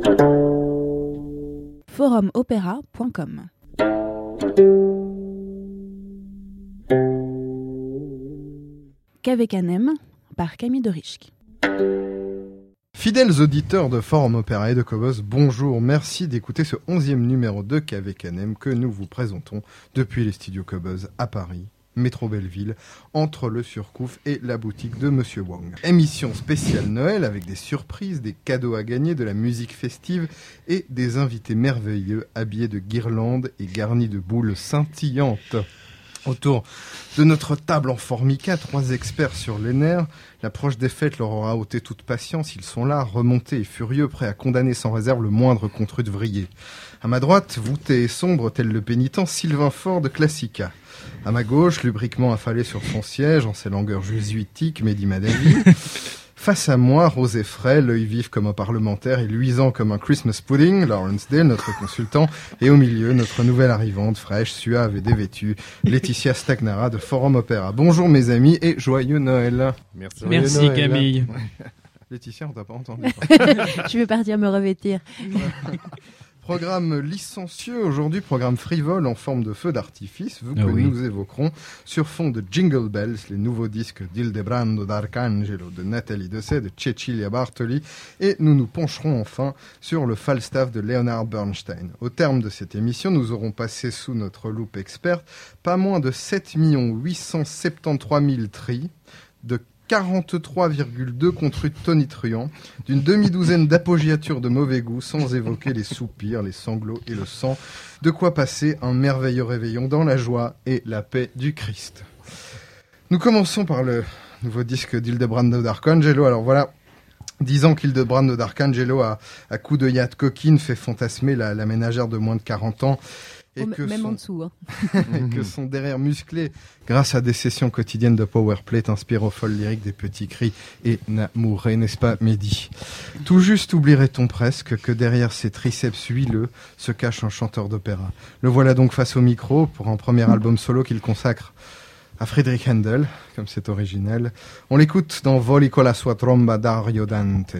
forumopéra.com. Qu'avec Canem par Camille de Richck. Fidèles auditeurs de Forum Opéra et de Cobos, bonjour, merci d'écouter ce 11e numéro de Qu'avec Canem que nous vous présentons depuis les studios Cobos à Paris, métro Belleville, entre le Surcouf et la boutique de Monsieur Wang. Émission spéciale Noël avec des surprises, des cadeaux à gagner, de la musique festive et des invités merveilleux habillés de guirlandes et garnis de boules scintillantes. Autour de notre table en formica, 3 experts sur les nerfs. L'approche des fêtes leur aura ôté toute patience. Ils sont là, remontés et furieux, prêts à condamner sans réserve le moindre contrue de vrillé. À ma droite, voûté et sombre, tel le pénitent, Sylvain Faure de Classica. À ma gauche, lubriquement affalé sur son siège, en ses langueurs jésuitiques, Mehdi Madavi. Face à moi, rosé frais, l'œil vif comme un parlementaire et luisant comme un Christmas pudding, Lawrence Dale, notre consultant, et au milieu, notre nouvelle arrivante, fraîche, suave et dévêtue, Laetitia Stagnara de Forum Opéra. Bonjour mes amis et joyeux Noël. Merci Noël. Camille. Laetitia, on t'a pas entendu. Je vais partir me revêtir. Programme licencieux aujourd'hui, programme frivole en forme de feu d'artifice, vu que nous évoquerons sur fond de Jingle Bells, les nouveaux disques d'Ildebrando d'Arcangelo, de Nathalie Dessay, de Cecilia Bartoli, et nous nous pencherons enfin sur le Falstaff de Leonard Bernstein. Au terme de cette émission, nous aurons passé sous notre loupe experte pas moins de 7 873 000 tris, de 43,2 contrus tonitruants, d'une demi-douzaine d'appoggiatures de mauvais goût, sans évoquer les soupirs, les sanglots et le sang. De quoi passer un merveilleux réveillon dans la joie et la paix du Christ. Nous commençons par le nouveau disque d'Ildebrando d'Arcangelo. Alors voilà, 10 ans qu'Ildebrando d'Arcangelo, à coup de yacht coquine, fait fantasmer la ménagère de moins de 40 ans. Et même en dessous. Hein. Et que son derrière musclé, grâce à des sessions quotidiennes de powerplay, t'inspire aux folles lyriques des petits cris et n'amouré, n'est-ce pas, Mehdi? Tout juste oublierait-on presque que derrière ces triceps huileux se cache un chanteur d'opéra. Le voilà donc face au micro pour un premier album solo qu'il consacre à Friedrich Händel, comme c'est originel. On l'écoute dans Voli con la sua tromba Dario Dante.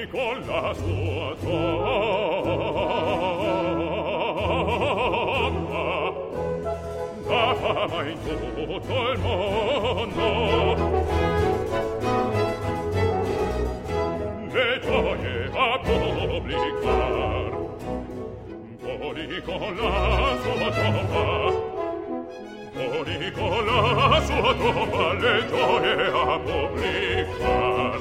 con la sua tromba dà fama in tutto il mondo. Le gioie a pubblicar Voli con la sua tromba, voli con la sua tromba, le gioie a pubblicar.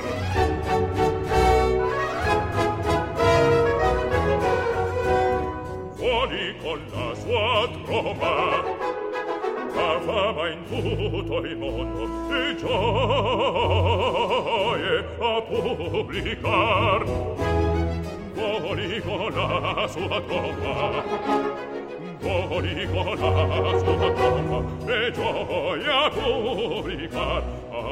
Voli con la sua tromba, la fama in tutto il mondo, le gioie a pubblicar. Voli con la sua tromba, voli con la sua tromba, le gioie a pubblicar.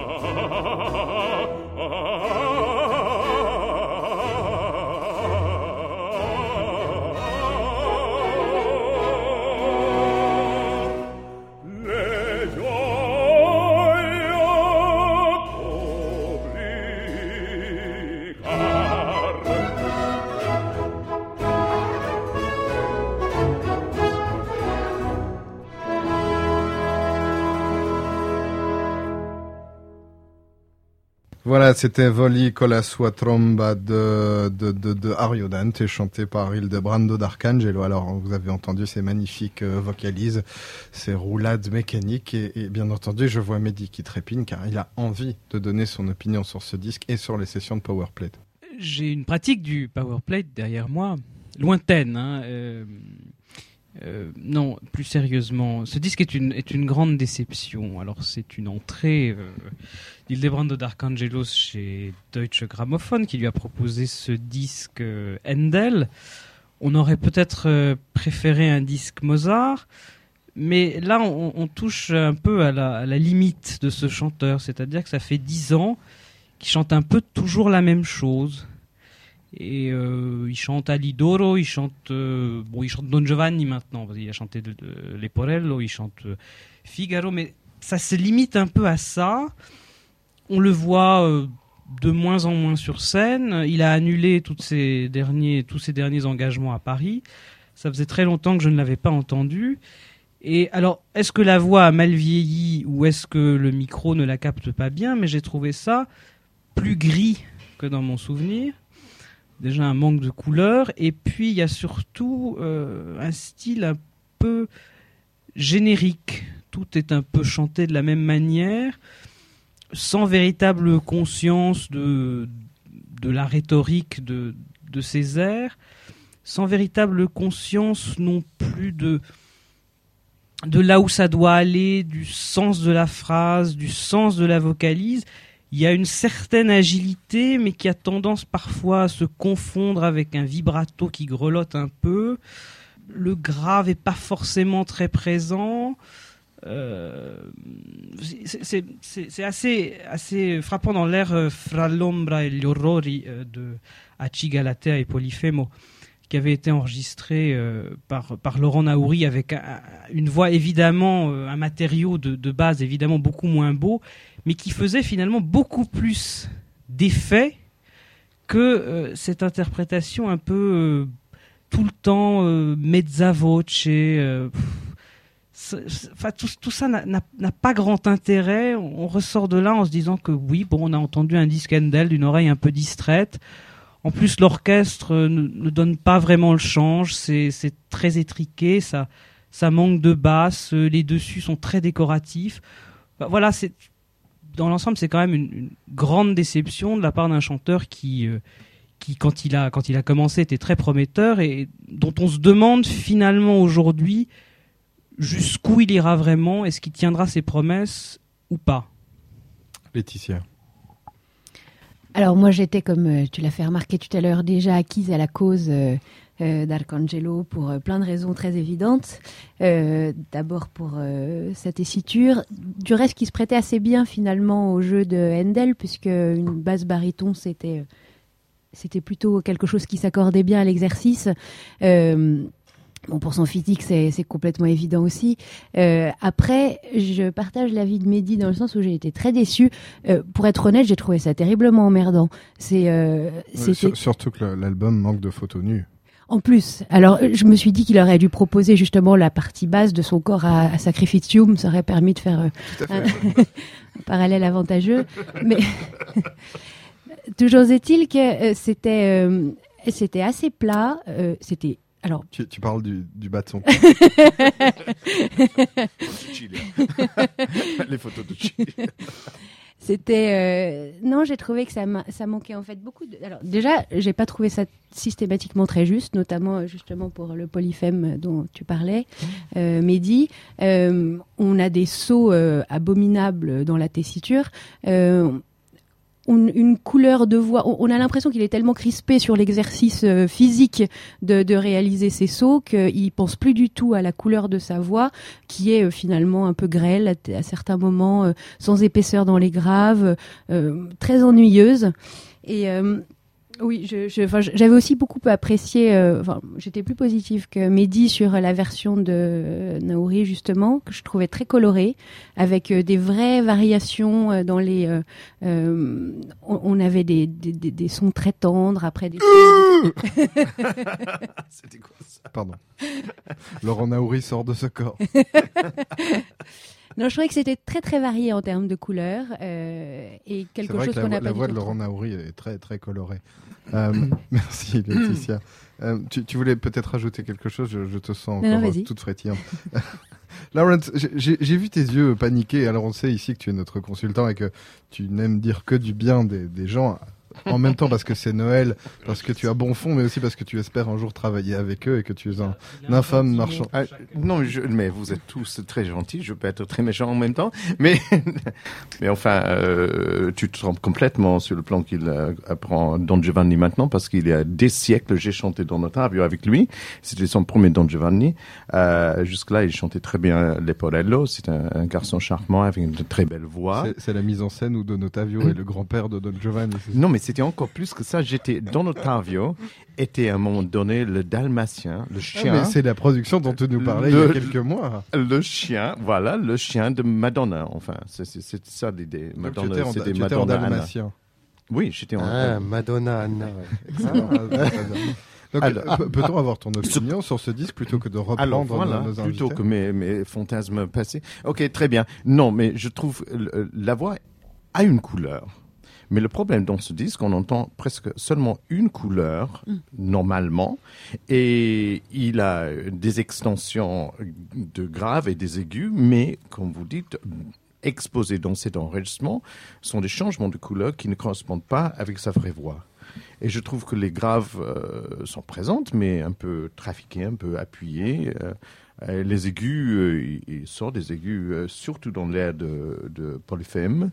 Voilà, c'était Voli con la sua tromba de Ariodante, chanté par Ildebrando d'Arcangelo. Alors, vous avez entendu ces magnifiques vocalises, ces roulades mécaniques, et bien entendu, je vois Mehdi qui trépigne, car il a envie de donner son opinion sur ce disque et sur les sessions de Powerplay. J'ai une pratique du Powerplay derrière moi, lointaine, hein, non, plus sérieusement, ce disque est une grande déception. Alors c'est une entrée d'Ildebrando d'Arcangelo chez Deutsche Grammophon qui lui a proposé ce disque Handel. On aurait peut-être préféré un disque Mozart, mais là on touche un peu à la limite de ce chanteur, c'est-à-dire que ça fait 10 ans qu'il chante un peu toujours la même chose. Et il chante Alidoro, il chante Don Giovanni maintenant, parce qu'il a chanté de Leporello, il chante Figaro, mais ça se limite un peu à ça. On le voit de moins en moins sur scène. Il a annulé tous ses derniers engagements à Paris. Ça faisait très longtemps que je ne l'avais pas entendu. Et alors, est-ce que la voix a mal vieilli ou est-ce que le micro ne la capte pas bien? Mais j'ai trouvé ça plus gris que dans mon souvenir. Déjà un manque de couleur, et puis il y a surtout un style un peu générique. Tout est un peu chanté de la même manière, sans véritable conscience de la rhétorique de ces airs, sans véritable conscience non plus de là où ça doit aller, du sens de la phrase, du sens de la vocalise. Il y a une certaine agilité, mais qui a tendance parfois à se confondre avec un vibrato qui grelotte un peu. Le grave est pas forcément très présent. C'est assez frappant dans l'air Fra l'ombra e gli orrori de Aci Galatea et Polifemo, qui avait été enregistré par Laurent Naouri avec une voix évidemment, un matériau de base évidemment beaucoup moins beau, mais qui faisait finalement beaucoup plus d'effet que cette interprétation un peu tout le temps mezza voce. Tout ça n'a pas grand intérêt. On ressort de là en se disant que oui, bon, on a entendu un disque Handel d'une oreille un peu distraite. En plus, l'orchestre ne donne pas vraiment le change. C'est très étriqué, ça manque de basse. Les dessus sont très décoratifs. Voilà, dans l'ensemble, c'est quand même une grande déception de la part d'un chanteur qui quand il a commencé, était très prometteur et dont on se demande finalement aujourd'hui jusqu'où il ira vraiment. Est-ce qu'il tiendra ses promesses ou pas? Laetitia. Alors moi j'étais, comme tu l'as fait remarquer tout à l'heure, déjà acquise à la cause d'Arcangelo pour plein de raisons très évidentes. D'abord pour sa tessiture, du reste qui se prêtait assez bien finalement au jeu de Handel, puisque une basse baryton c'était plutôt quelque chose qui s'accordait bien à l'exercice. Bon, pour son physique, c'est complètement évident aussi. Après, je partage l'avis de Mehdi dans le sens où j'ai été très déçue. Pour être honnête, j'ai trouvé ça terriblement emmerdant. Surtout que l'album manque de photos nues. En plus, alors je me suis dit qu'il aurait dû proposer justement la partie basse de son corps à Sacrificium, ça aurait permis de faire un parallèle avantageux. Mais toujours est-il que c'était assez plat. Alors, tu parles du bas de son corps. Les photos de Chili. Non, j'ai trouvé que ça manquait en fait beaucoup de... Alors déjà, j'ai pas trouvé ça systématiquement très juste, notamment justement pour le polyphème dont tu parlais, Mehdi. On a des sauts abominables dans la tessiture. Une couleur de voix. On a l'impression qu'il est tellement crispé sur l'exercice physique de réaliser ses sauts qu'il pense plus du tout à la couleur de sa voix, qui est finalement un peu grêle à certains moments, sans épaisseur dans les graves, très ennuyeuse. Et oui, j'avais aussi beaucoup apprécié. J'étais plus positive que Mehdi sur la version de Naouri justement, que je trouvais très colorée, avec des vraies variations dans les. On avait des sons très tendres après des. C'était quoi ça? Pardon. Laurent Naouri sort de ce corps. Non, je trouvais que c'était très très varié en termes de couleurs et quelque chose qu'on n'a pas. La voix de Laurent Naouri est très très colorée. Merci Laetitia. Tu voulais peut-être rajouter quelque chose, je te sens encore toute frétillante. Lawrence, j'ai vu tes yeux paniquer. Alors on sait ici que tu es notre consultant et que tu n'aimes dire que du bien des gens. En même temps parce que c'est Noël, parce que tu as bon fond, mais aussi parce que tu espères un jour travailler avec eux et que tu es un infâme marchand. Non, mais vous êtes tous très gentils, je peux être très méchant en même temps, mais enfin, tu te trompes complètement sur le plan qu'il apprend Don Giovanni maintenant, parce qu'il y a des siècles, j'ai chanté dans Ottavio avec lui, c'était son premier Don Giovanni, jusque-là il chantait très bien Leporello, c'est un garçon charmant avec une très belle voix. C'est la mise en scène où Don Ottavio est le grand-père de Don Giovanni. Non, mais c'était encore plus que ça. Don Ottavio était à un moment donné le dalmatien, le chien. Mais c'est la production dont tu nous parlais il y a quelques mois. Le chien de Madonna. Enfin, c'est ça l'idée. Madonna, c'était Madonna en dalmatien. Oui, j'étais en... Madonna Anna. Donc, peut-on avoir ton opinion sur ce disque plutôt que de reprendre nos invités? Plutôt que mes fantasmes passés. Ok, très bien. Non, mais je trouve la voix a une couleur. Mais le problème dans ce disque, on entend presque seulement une couleur, normalement, et il a des extensions de graves et des aigus, mais, comme vous dites, exposés dans cet enregistrement, sont des changements de couleur qui ne correspondent pas avec sa vraie voix. Et je trouve que les graves sont présentes, mais un peu trafiquées, un peu appuyées. Les aigus, il sort des aigus, surtout dans l'air de Polyphémo,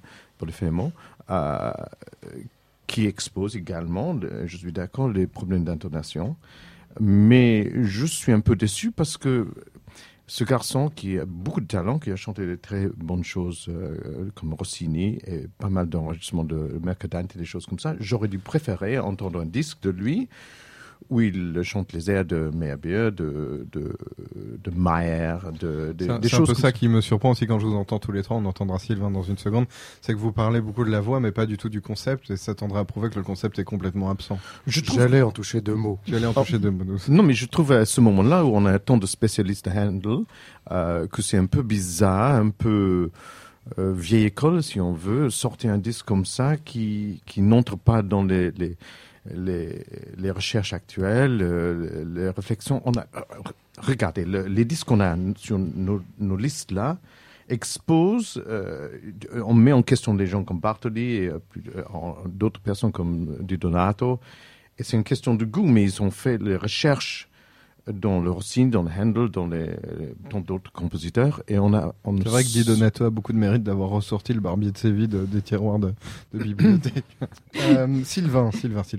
qui expose également, je suis d'accord, les problèmes d'intonation. Mais je suis un peu déçu parce que ce garçon qui a beaucoup de talent, qui a chanté de très bonnes choses comme Rossini et pas mal d'enregistrements de Mercadante et des choses comme ça, j'aurais dû préférer entendre un disque de lui où il chante les airs de Meyerbeer, de Maher, des choses. C'est un peu ça qui me surprend aussi quand je vous entends tous les trois. On entendra Sylvain dans une seconde. C'est que vous parlez beaucoup de la voix, mais pas du tout du concept. Et ça tendrait à prouver que le concept est complètement absent. J'allais en toucher deux mots. Tu allais en toucher deux mots. Non, mais je trouve à ce moment-là où on a tant de spécialistes à Handel, que c'est un peu bizarre, un peu vieille école, si on veut, sortir un disque comme ça qui n'entre pas dans les recherches actuelles, les réflexions. Regardez, les disques qu'on a sur nos listes là exposent, on met en question des gens comme Bartoli et d'autres personnes comme Di Donato, et c'est une question de goût, mais ils ont fait les recherches dans le Rossini, dans le Handel, dans d'autres compositeurs, et c'est vrai que Di Donato a beaucoup de mérite d'avoir ressorti le Barbier de Séville des tiroirs de bibliothèque. Sylvain.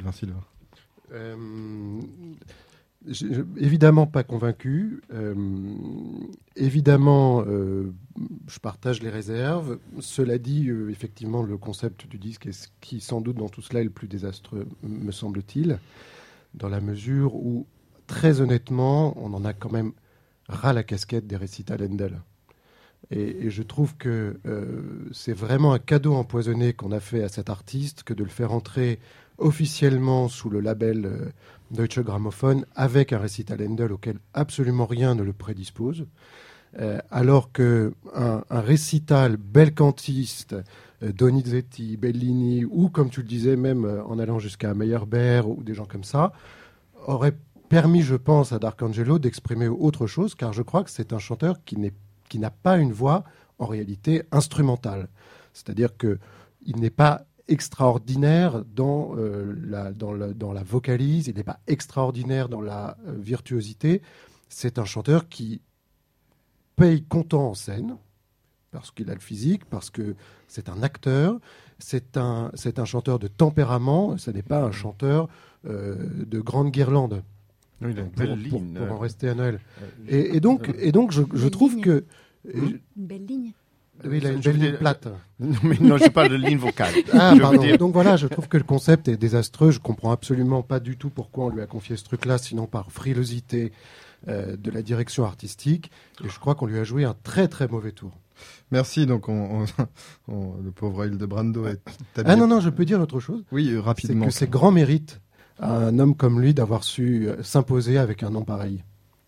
Évidemment pas convaincu. Évidemment, je partage les réserves. Cela dit, effectivement, le concept du disque est ce qui, sans doute, dans tout cela est le plus désastreux, me semble-t-il, dans la mesure où très honnêtement, on en a quand même ras la casquette des récitals Handel. Et je trouve que c'est vraiment un cadeau empoisonné qu'on a fait à cet artiste que de le faire entrer officiellement sous le label Deutsche Grammophon avec un récital Handel auquel absolument rien ne le prédispose. Alors qu'un récital belcantiste, Donizetti, Bellini, ou comme tu le disais, même en allant jusqu'à Meyerbeer ou des gens comme ça, aurait permis, je pense, à D'Arcangelo d'exprimer autre chose, car je crois que c'est un chanteur qui n'a pas une voix en réalité instrumentale. C'est-à-dire qu'il n'est pas extraordinaire dans la vocalise, il n'est pas extraordinaire dans la virtuosité. C'est un chanteur qui paye comptant en scène, parce qu'il a le physique, parce que c'est un acteur, c'est un chanteur de tempérament, ce n'est pas un chanteur de grande guirlande. Oui, il a une belle ligne. Pour en rester à Noël. Et donc je trouve que... Une belle ligne. Oui, il a une belle ligne plate. Non, je parle de ligne vocale. Ah, Je veux pardon. dire- Donc voilà, je trouve que le concept est désastreux. Je comprends absolument pas du tout pourquoi on lui a confié ce truc-là, sinon par frilosité de la direction artistique. Et je crois qu'on lui a joué un très très mauvais tour. Merci. Donc, le pauvre Hildebrando est Ah non, je peux dire autre chose. Oui, C'est rapidement. que c'est grand mérite à un homme comme lui d'avoir su s'imposer avec un nom pareil.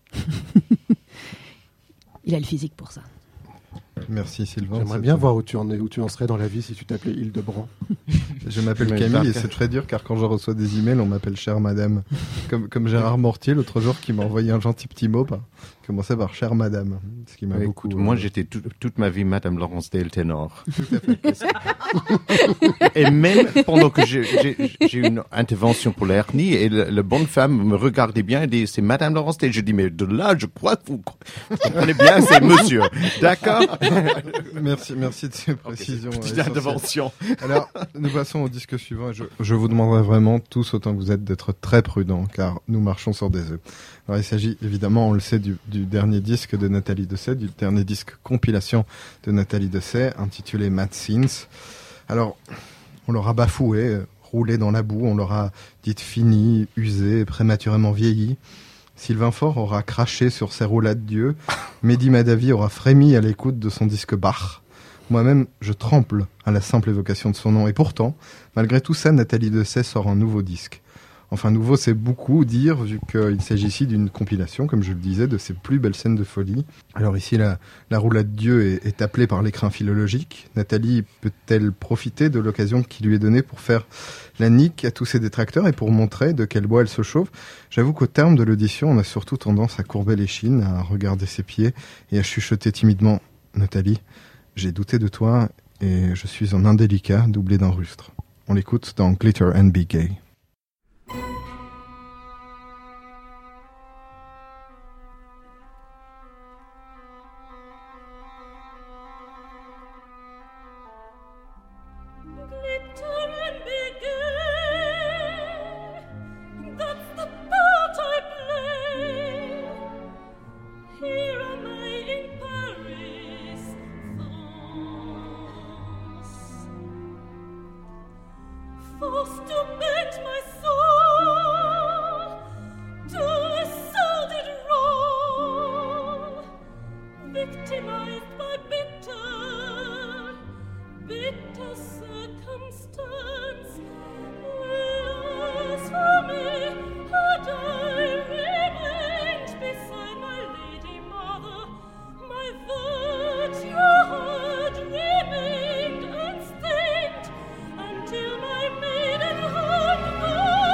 Il a le physique pour ça. Merci Sylvain. J'aimerais C'est- bien voir où tu en serais dans la vie si tu t'appelais Hildebrand. Je m'appelle Mais Camille et Dark- c'est très dur car quand je reçois des emails, on m'appelle chère madame. Comme Gérard Mortier l'autre jour qui m'a envoyé un gentil petit mot, qui commençait par chère madame. Ce qui m'a Ouais, beaucoup. écoute, moi, j'étais toute ma vie Madame Laurence Dale ténor. Et même pendant que j'ai eu une intervention pour la hernie, et la bonne femme me regardait bien et dit, c'est Madame Laurence Dale. Je dis, mais de là, je crois que vous comprenez bien, c'est monsieur. D'accord? Merci de ces précisions. Petite essentielles. intervention. Alors, nous passons au disque suivant. Et je vous demanderai vraiment, tous autant que vous êtes, d'être très prudents, car nous marchons sur des œufs. Alors, il s'agit évidemment, on le sait, du dernier disque de Nathalie Dessay, du dernier disque compilation de Nathalie Dessay, intitulé Mad Scenes. Alors, on l'aura bafoué, roulé dans la boue, on l'aura dite finie, usée, prématurément vieillie. Sylvain Faure aura craché sur ses roulades Dieu. Mehdi Madavi aura frémi à l'écoute de son disque Bach. Moi-même, je tremble à la simple évocation de son nom. Et pourtant, malgré tout ça, Nathalie Dessay sort un nouveau disque. Enfin, nouveau, c'est beaucoup dire, vu qu'il s'agit ici d'une compilation, comme je le disais, de ses plus belles scènes de folie. Alors ici, la roulade Dieu est appelée par l'écrin philologique. Nathalie peut-elle profiter de l'occasion qui lui est donnée pour faire la nique à tous ses détracteurs et pour montrer de quel bois elle se chauffe? J'avoue qu'au terme de l'audition, on a surtout tendance à courber les chines, à regarder ses pieds et à chuchoter timidement « Nathalie, j'ai douté de toi et je suis un indélicat doublé d'un rustre. » On l'écoute dans Glitter and Be Gay. Glitter and be gay, that's the part I play. Here am I in Paris, France, forced to bend my soul to a sordid role, victimized by bitter circumstance. Alas for me, had I remained beside my lady mother, my virtue had remained unstained until my maiden hand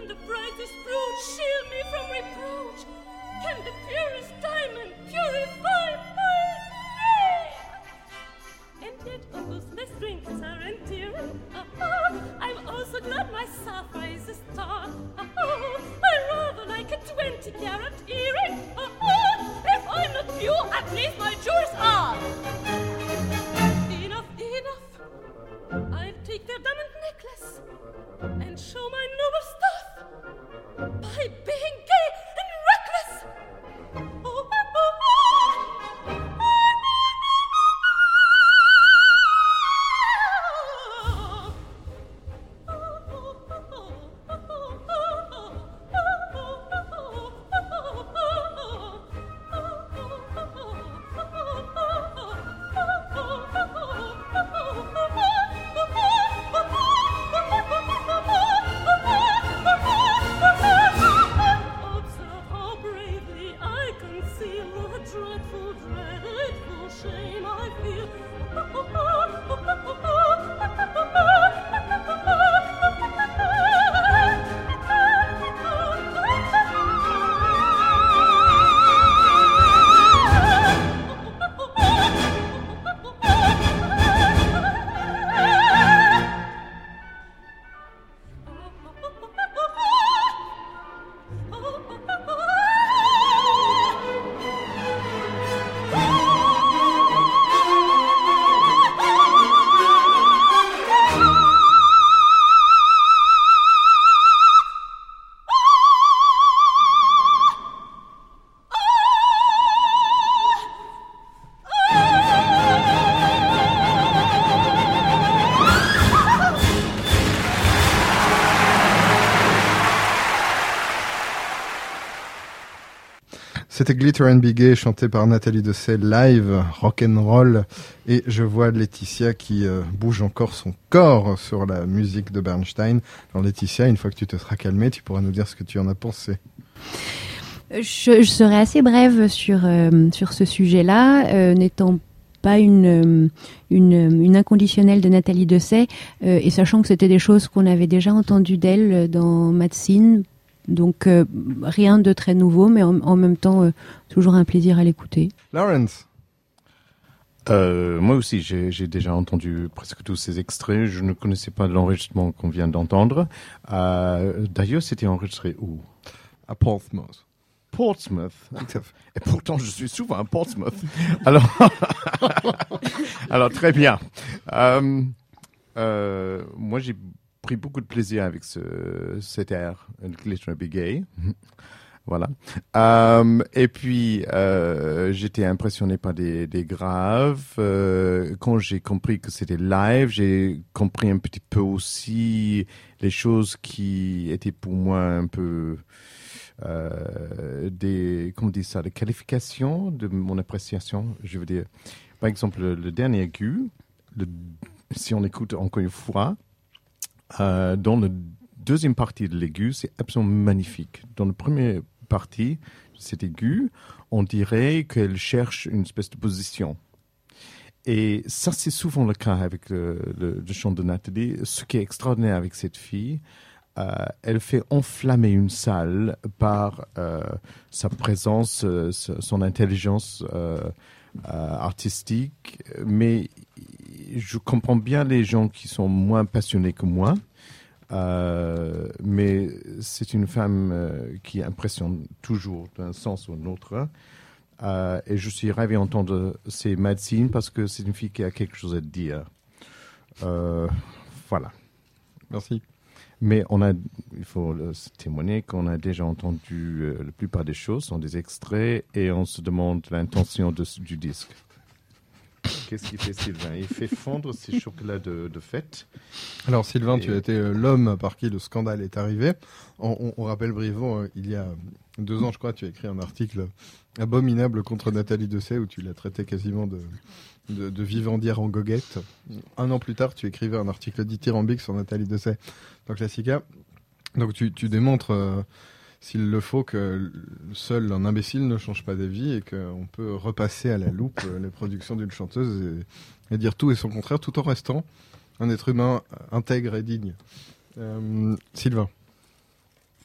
the brightest brooch shield me from reproach? Can the purest diamond purify my name? And yet, although the strings are endearing, I'm also glad my sapphire is a star. I rather like a 20-carat earring. If I'm not pure, at least my jewels are. Enough. I'll take their diamond necklace and show my noble stuff by being gay and reckless. Observe how bravely I conceal the dreadful, dreadful shame I feel. C'était Glitter and Be Gay, chanté par Nathalie Dessay, live, rock'n'roll. Et je vois Laetitia qui bouge encore son corps sur la musique de Bernstein. Alors Laetitia, une fois que tu te seras calmée, tu pourras nous dire ce que tu en as pensé. Je serai assez brève sur ce sujet-là, n'étant pas une inconditionnelle de Nathalie Dessay, et sachant que c'était des choses qu'on avait déjà entendues d'elle dans Mad Scene. Donc rien de très nouveau, mais en même temps toujours un plaisir à l'écouter. Lawrence. Moi aussi, j'ai déjà entendu presque tous ces extraits. Je ne connaissais pas l'enregistrement qu'on vient d'entendre. D'ailleurs, c'était enregistré où? À Portsmouth. Portsmouth. Exact. Et pourtant, je suis souvent à Portsmouth. Alors très bien. Moi, j'ai pris beaucoup de plaisir avec cet air, Glitter and Be Gay. Voilà. Et puis, j'étais impressionné par des graves. Quand j'ai compris que c'était live, j'ai compris un petit peu aussi les choses qui étaient pour moi un peu des qualifications de mon appréciation. Je veux dire, par exemple, le dernier aigu, si on écoute encore une fois, dans la deuxième partie de l'aigu, c'est absolument magnifique. Dans la première partie, cet aigu, on dirait qu'elle cherche une espèce de position. Et ça, c'est souvent le cas avec le chant de Nathalie. Ce qui est extraordinaire avec cette fille, elle fait enflammer une salle par sa présence, son intelligence artistique, mais je comprends bien les gens qui sont moins passionnés que moi, mais c'est une femme qui impressionne toujours d'un sens ou d'un autre, et je suis ravi d'entendre ces Mad Scene parce que c'est une fille qui a quelque chose à dire. Voilà. Merci. Mais il faut témoigner qu'on a déjà entendu la plupart des choses, sont des extraits, et on se demande l'intention du disque. Qu'est-ce qu'il fait, Sylvain? Il fait fondre ses chocolats de fête. Alors Sylvain, tu as été l'homme par qui le scandale est arrivé. On rappelle brièvement, il y a 2 ans, je crois, tu as écrit un article abominable contre Nathalie Dessay où tu l'as traité quasiment de vivandière en goguette. 1 an plus tard, tu écrivais un article dithyrambique sur Nathalie Dessay dans Classica. Donc tu démontres, s'il le faut, que seul un imbécile ne change pas d'avis et qu'on peut repasser à la loupe les productions d'une chanteuse et dire tout et son contraire, tout en restant un être humain intègre et digne. Sylvain.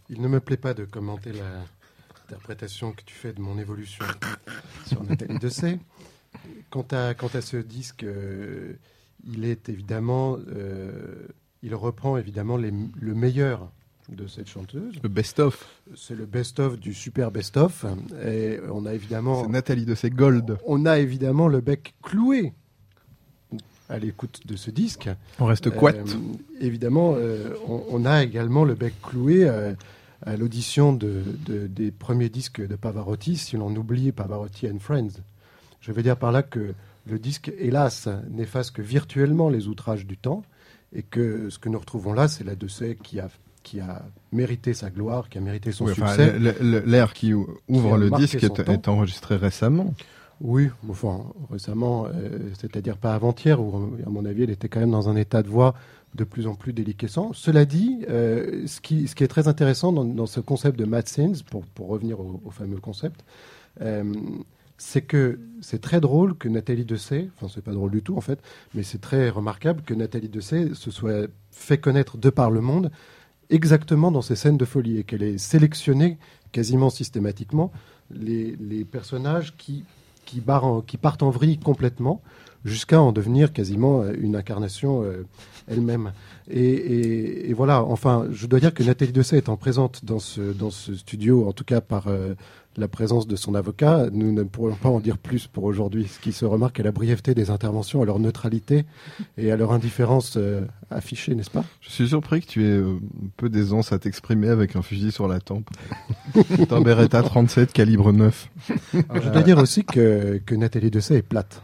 Il ne me plaît pas de commenter l'interprétation que tu fais de mon évolution sur Nathalie Dessay. Quant à ce disque, il est évidemment, il reprend évidemment le meilleur de cette chanteuse. Le best-of. C'est le best-of du super best-of. Et on a évidemment, C'est Nathalie Dessay Gold. on a évidemment le bec cloué à l'écoute de ce disque. On reste quat. Évidemment, on a également le bec cloué à l'audition des premiers disques de Pavarotti, si l'on oublie Pavarotti and Friends. Je veux dire par là que le disque, hélas, n'efface que virtuellement les outrages du temps, et que ce que nous retrouvons là, c'est la Dessay qui a mérité sa gloire, qui a mérité son succès. L'air qui ouvre le marqué disque son temps. est enregistré récemment. Oui, enfin, récemment, c'est-à-dire pas avant-hier, où, à mon avis, elle était quand même dans un état de voix de plus en plus déliquescent. Cela dit, ce qui est très intéressant dans ce concept de Mad Scenes, pour revenir au fameux concept, c'est que c'est très drôle que Nathalie Dessay, enfin c'est pas drôle du tout en fait, mais c'est très remarquable que Nathalie Dessay se soit fait connaître de par le monde exactement dans ces scènes de folie, et qu'elle ait sélectionné quasiment systématiquement les personnages qui partent en vrille complètement, jusqu'à en devenir quasiment une incarnation elle-même. Et voilà, enfin, je dois dire que Nathalie Dessay étant présente dans ce studio, en tout cas par la présence de son avocat, nous ne pourrions pas en dire plus pour aujourd'hui. Ce qui se remarque à la brièveté des interventions, à leur neutralité et à leur indifférence affichée, n'est-ce pas ? Je suis surpris que tu aies peu d'aisance à t'exprimer avec un fusil sur la tempe. Un Beretta 37 calibre 9. Alors, je dois dire aussi que Nathalie Dessay est plate.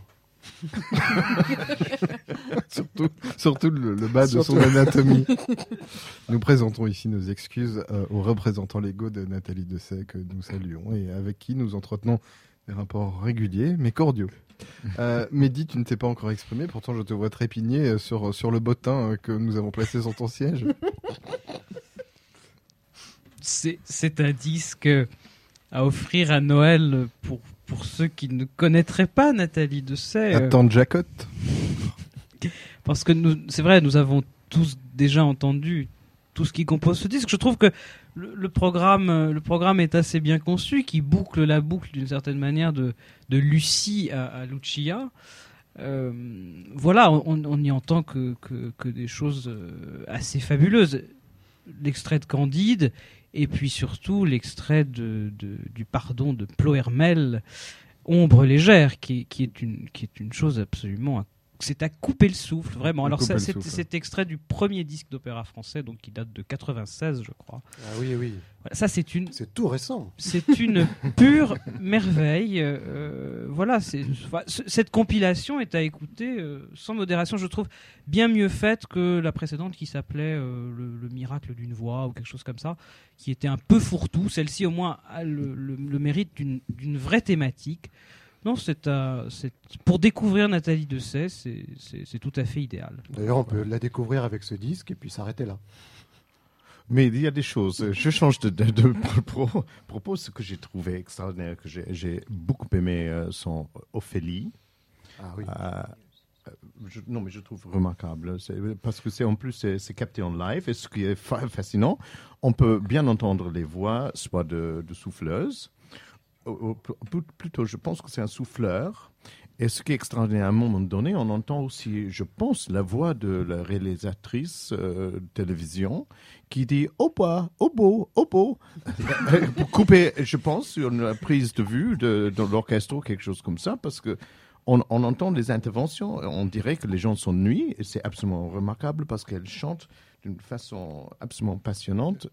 surtout le bas de son anatomie. Nous présentons ici nos excuses aux représentants légaux de Nathalie Dessay, que nous saluons et avec qui nous entretenons des rapports réguliers mais cordiaux. Mehdi, tu ne t'es pas encore exprimé, pourtant je te vois trépigner sur le bottin que nous avons placé sur ton siège. C'est un disque à offrir à Noël pour ceux qui ne connaîtraient pas Nathalie Dessay. Attends, Jacotte. Parce que c'est vrai, nous avons tous déjà entendu tout ce qui compose ce disque. Je trouve que le programme est assez bien conçu, qui boucle la boucle d'une certaine manière de Lucie à Lucia. Voilà, on y entend que des choses assez fabuleuses. L'extrait de Candide, et puis surtout l'extrait du pardon de Plohermel, Ombre légère, qui est une chose absolument... C'est à couper le souffle, vraiment. Alors c'est extrait du premier disque d'opéra français, donc qui date de 96, je crois. Ah oui, oui. Voilà, ça c'est tout récent. C'est une pure merveille. Voilà, cette compilation est à écouter sans modération. Je trouve bien mieux faite que la précédente qui s'appelait le miracle d'une voix ou quelque chose comme ça, qui était un peu fourre-tout. Celle-ci au moins a le mérite d'une vraie thématique. Non, pour découvrir Nathalie Dessay, c'est tout à fait idéal. D'ailleurs, on peut la découvrir avec ce disque et puis s'arrêter là. Mais il y a des choses. Je change de propos. Ce que j'ai trouvé extraordinaire, que j'ai beaucoup aimé, son Ophélie. Ah oui. Non, mais je trouve remarquable. Parce que en plus, c'est capté en live. Et ce qui est fascinant, on peut bien entendre les voix, soit de souffleuses, plutôt, je pense que c'est un souffleur. Et ce qui est extraordinaire, à un moment donné, on entend aussi, je pense, la voix de la réalisatrice de télévision qui dit « Opa, obo, obo » pour couper, je pense, sur une prise de vue de l'orchestre ou quelque chose comme ça, parce que on entend les interventions, on dirait que les gens sont de nuit, et c'est absolument remarquable parce qu'elle chante d'une façon absolument passionnante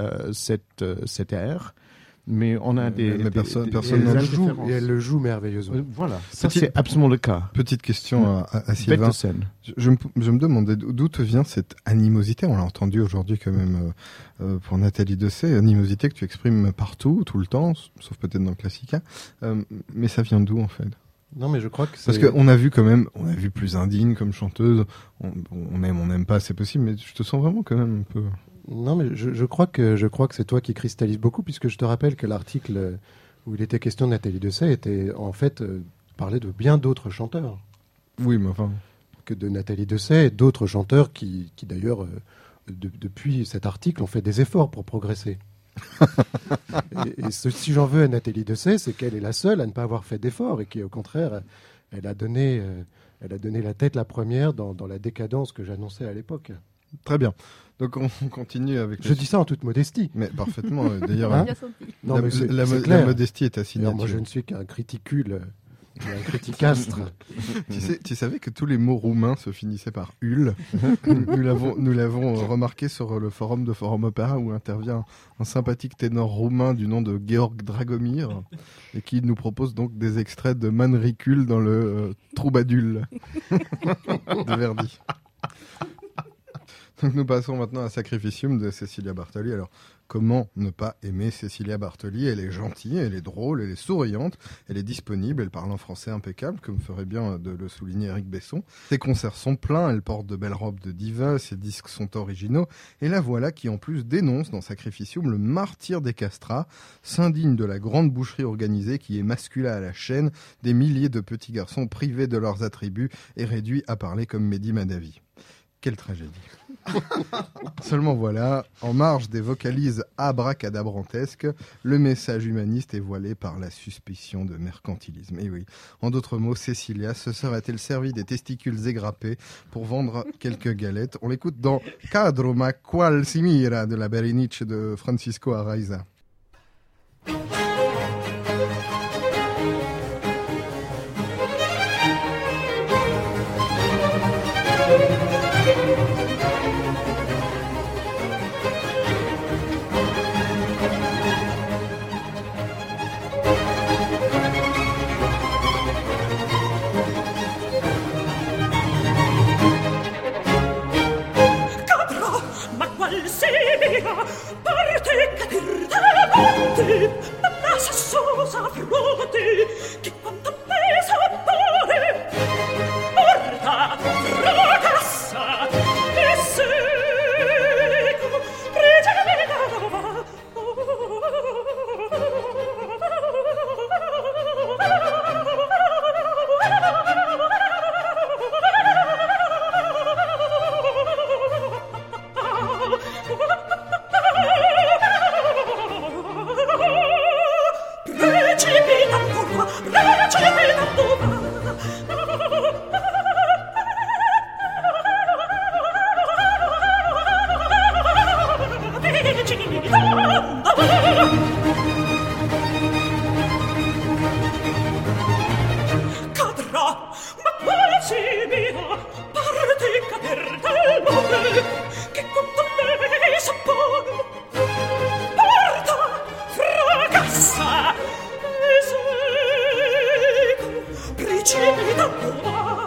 cet air. Mais on a personne ne le joue, et elle le joue merveilleusement. Voilà, ça c'est absolument le cas. Petite question à Sylvain. Je me demandais d'où te vient cette animosité. On l'a entendu aujourd'hui quand même pour Nathalie Dessay, animosité que tu exprimes partout, tout le temps, sauf peut-être dans le Classica. Mais ça vient d'où en fait ? Non, mais je crois que parce qu'on a vu quand même, on a vu plus indigne comme chanteuse. On n'aime pas, c'est possible, mais je te sens vraiment quand même un peu. Non, mais je crois que c'est toi qui cristallise beaucoup, puisque je te rappelle que l'article où il était question de Nathalie Dessay était en fait parlait de bien d'autres chanteurs. Oui, mais enfin. Que de Nathalie Dessay et d'autres chanteurs qui d'ailleurs, depuis cet article, ont fait des efforts pour progresser. Et si j'en veux à Nathalie Dessay, c'est qu'elle est la seule à ne pas avoir fait d'efforts et qui, au contraire, elle a donné la tête la première dans la décadence que j'annonçais à l'époque. Très bien. Donc on continue avec... Je dis ça en toute modestie. Mais parfaitement. D'ailleurs, Hein Bien senti. Non, la, mais c'est la clair. modestie est à Alors, signature. moi, je ne suis qu'un criticule, un criticastre. Tu savais que tous les mots roumains se finissaient par ul. Nous l'avons remarqué sur le forum de Forum Opéra où intervient un sympathique ténor roumain du nom de Georg Dragomir et qui nous propose donc des extraits de Manricule dans le Troubadule de Verdi. Donc nous passons maintenant à Sacrificium de Cecilia Bartoli. Alors, comment ne pas aimer Cecilia Bartoli? Elle est gentille, elle est drôle, elle est souriante, elle est disponible, elle parle en français impeccable, comme ferait bien de le souligner Eric Besson. Ses concerts sont pleins, elle porte de belles robes de diva, ses disques sont originaux, et la voilà qui en plus dénonce dans Sacrificium le martyre des castrats, s'indigne de la grande boucherie organisée qui émascula à la chaîne des milliers de petits garçons privés de leurs attributs et réduits à parler comme Mehdi Madavi. Quelle tragédie. Seulement voilà, en marge des vocalises abracadabrantesques, le message humaniste est voilé par la suspicion de mercantilisme. Et oui, en d'autres mots, Cecilia se serait-elle servi des testicules égrappés pour vendre quelques galettes? On l'écoute dans Cadro ma qual si mira de la Berenice de Francisco Araiza. Cadrò, ma qual sera parte cadirda monte, la sassosa frote, che quanto pesa pare, porta fracassa, e seco, pregeva. Cadrà, ma quale si mira, parte cader dal monte, che quanto lei s'appone, porta fracassa, e seco, precipita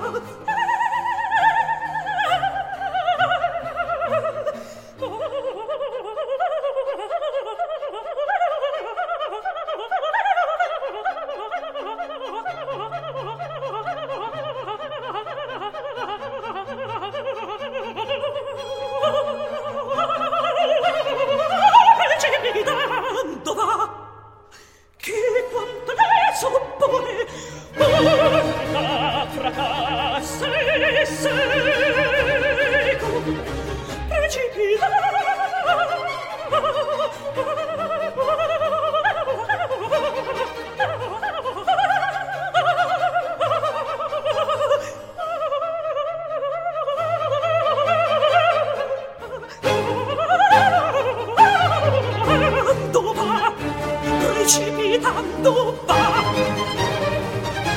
precipitando va, che quanto lei suppone, porta fracassa e seco, precipita. Precipitando va.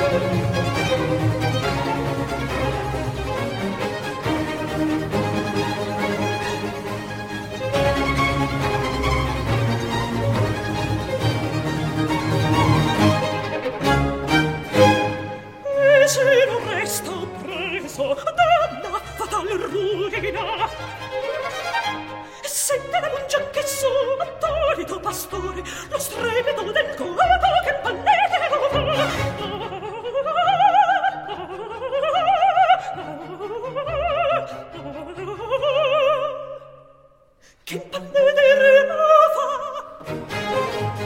E se non resto preso dalla fatal ruina, sente da un gianchesso attonito pastore lo strepito del corpo che pallete lo fa. Che pallete lo fa.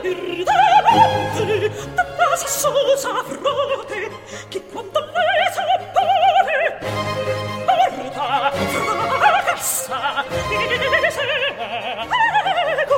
irritanti della sassosa frote che quando lei s'oppone porta fracassa e se ecco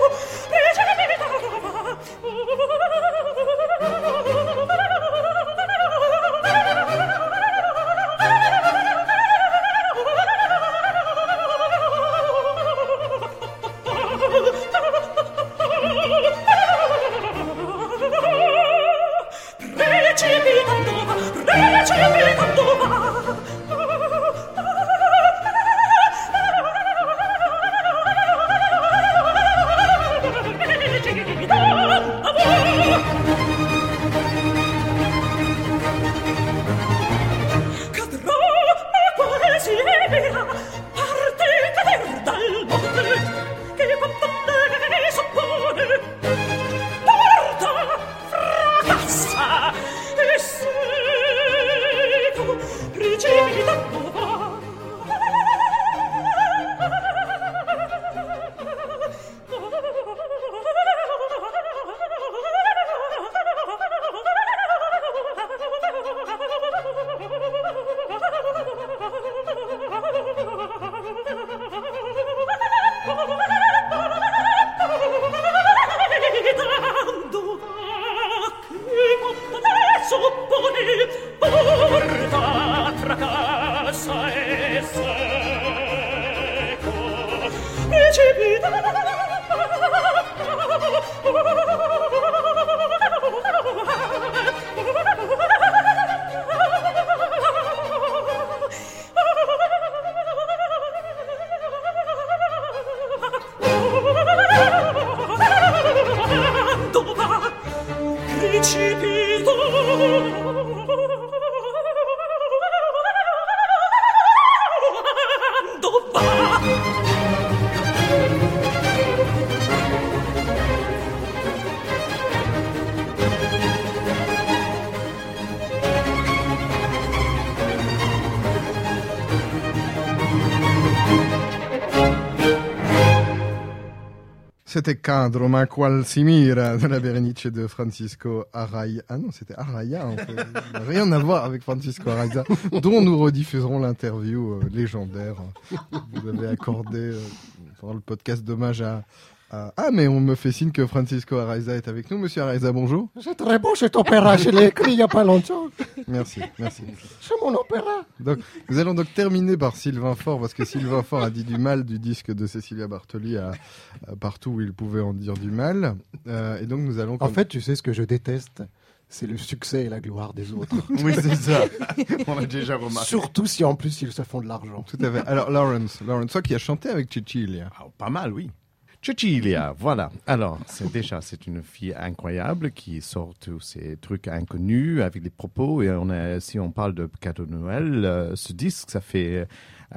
C'était Cadro ma qual si mira de la Berenice de Francisco Araya. Ah non, c'était Araya en fait. Rien à voir avec Francisco Araya, dont nous rediffuserons l'interview légendaire. Vous avez accordé pendant le podcast d'hommage à... Ah, mais on me fait signe que Francisco Araiza est avec nous. Monsieur Araiza, bonjour. C'est très beau cet opéra, je l'ai écrit il n'y a pas longtemps. Merci. C'est mon opéra. Donc, nous allons donc terminer par Sylvain Faure, parce que Sylvain Faure a dit du mal du disque de Cecilia Bartoli partout où il pouvait en dire du mal. Et donc, nous allons... En fait, tu sais ce que je déteste ? C'est le succès et la gloire des autres. Oui, c'est ça. On a déjà remarqué. Surtout si en plus ils se font de l'argent. Tout à fait. Alors, Lawrence, toi qui as chanté avec Cecilia. Ah, pas mal, oui. Cecilia, voilà. Alors, c'est une fille incroyable qui sort tous ces trucs inconnus avec des propos. Et si on parle de cadeau de Noël, ce disque, ça fait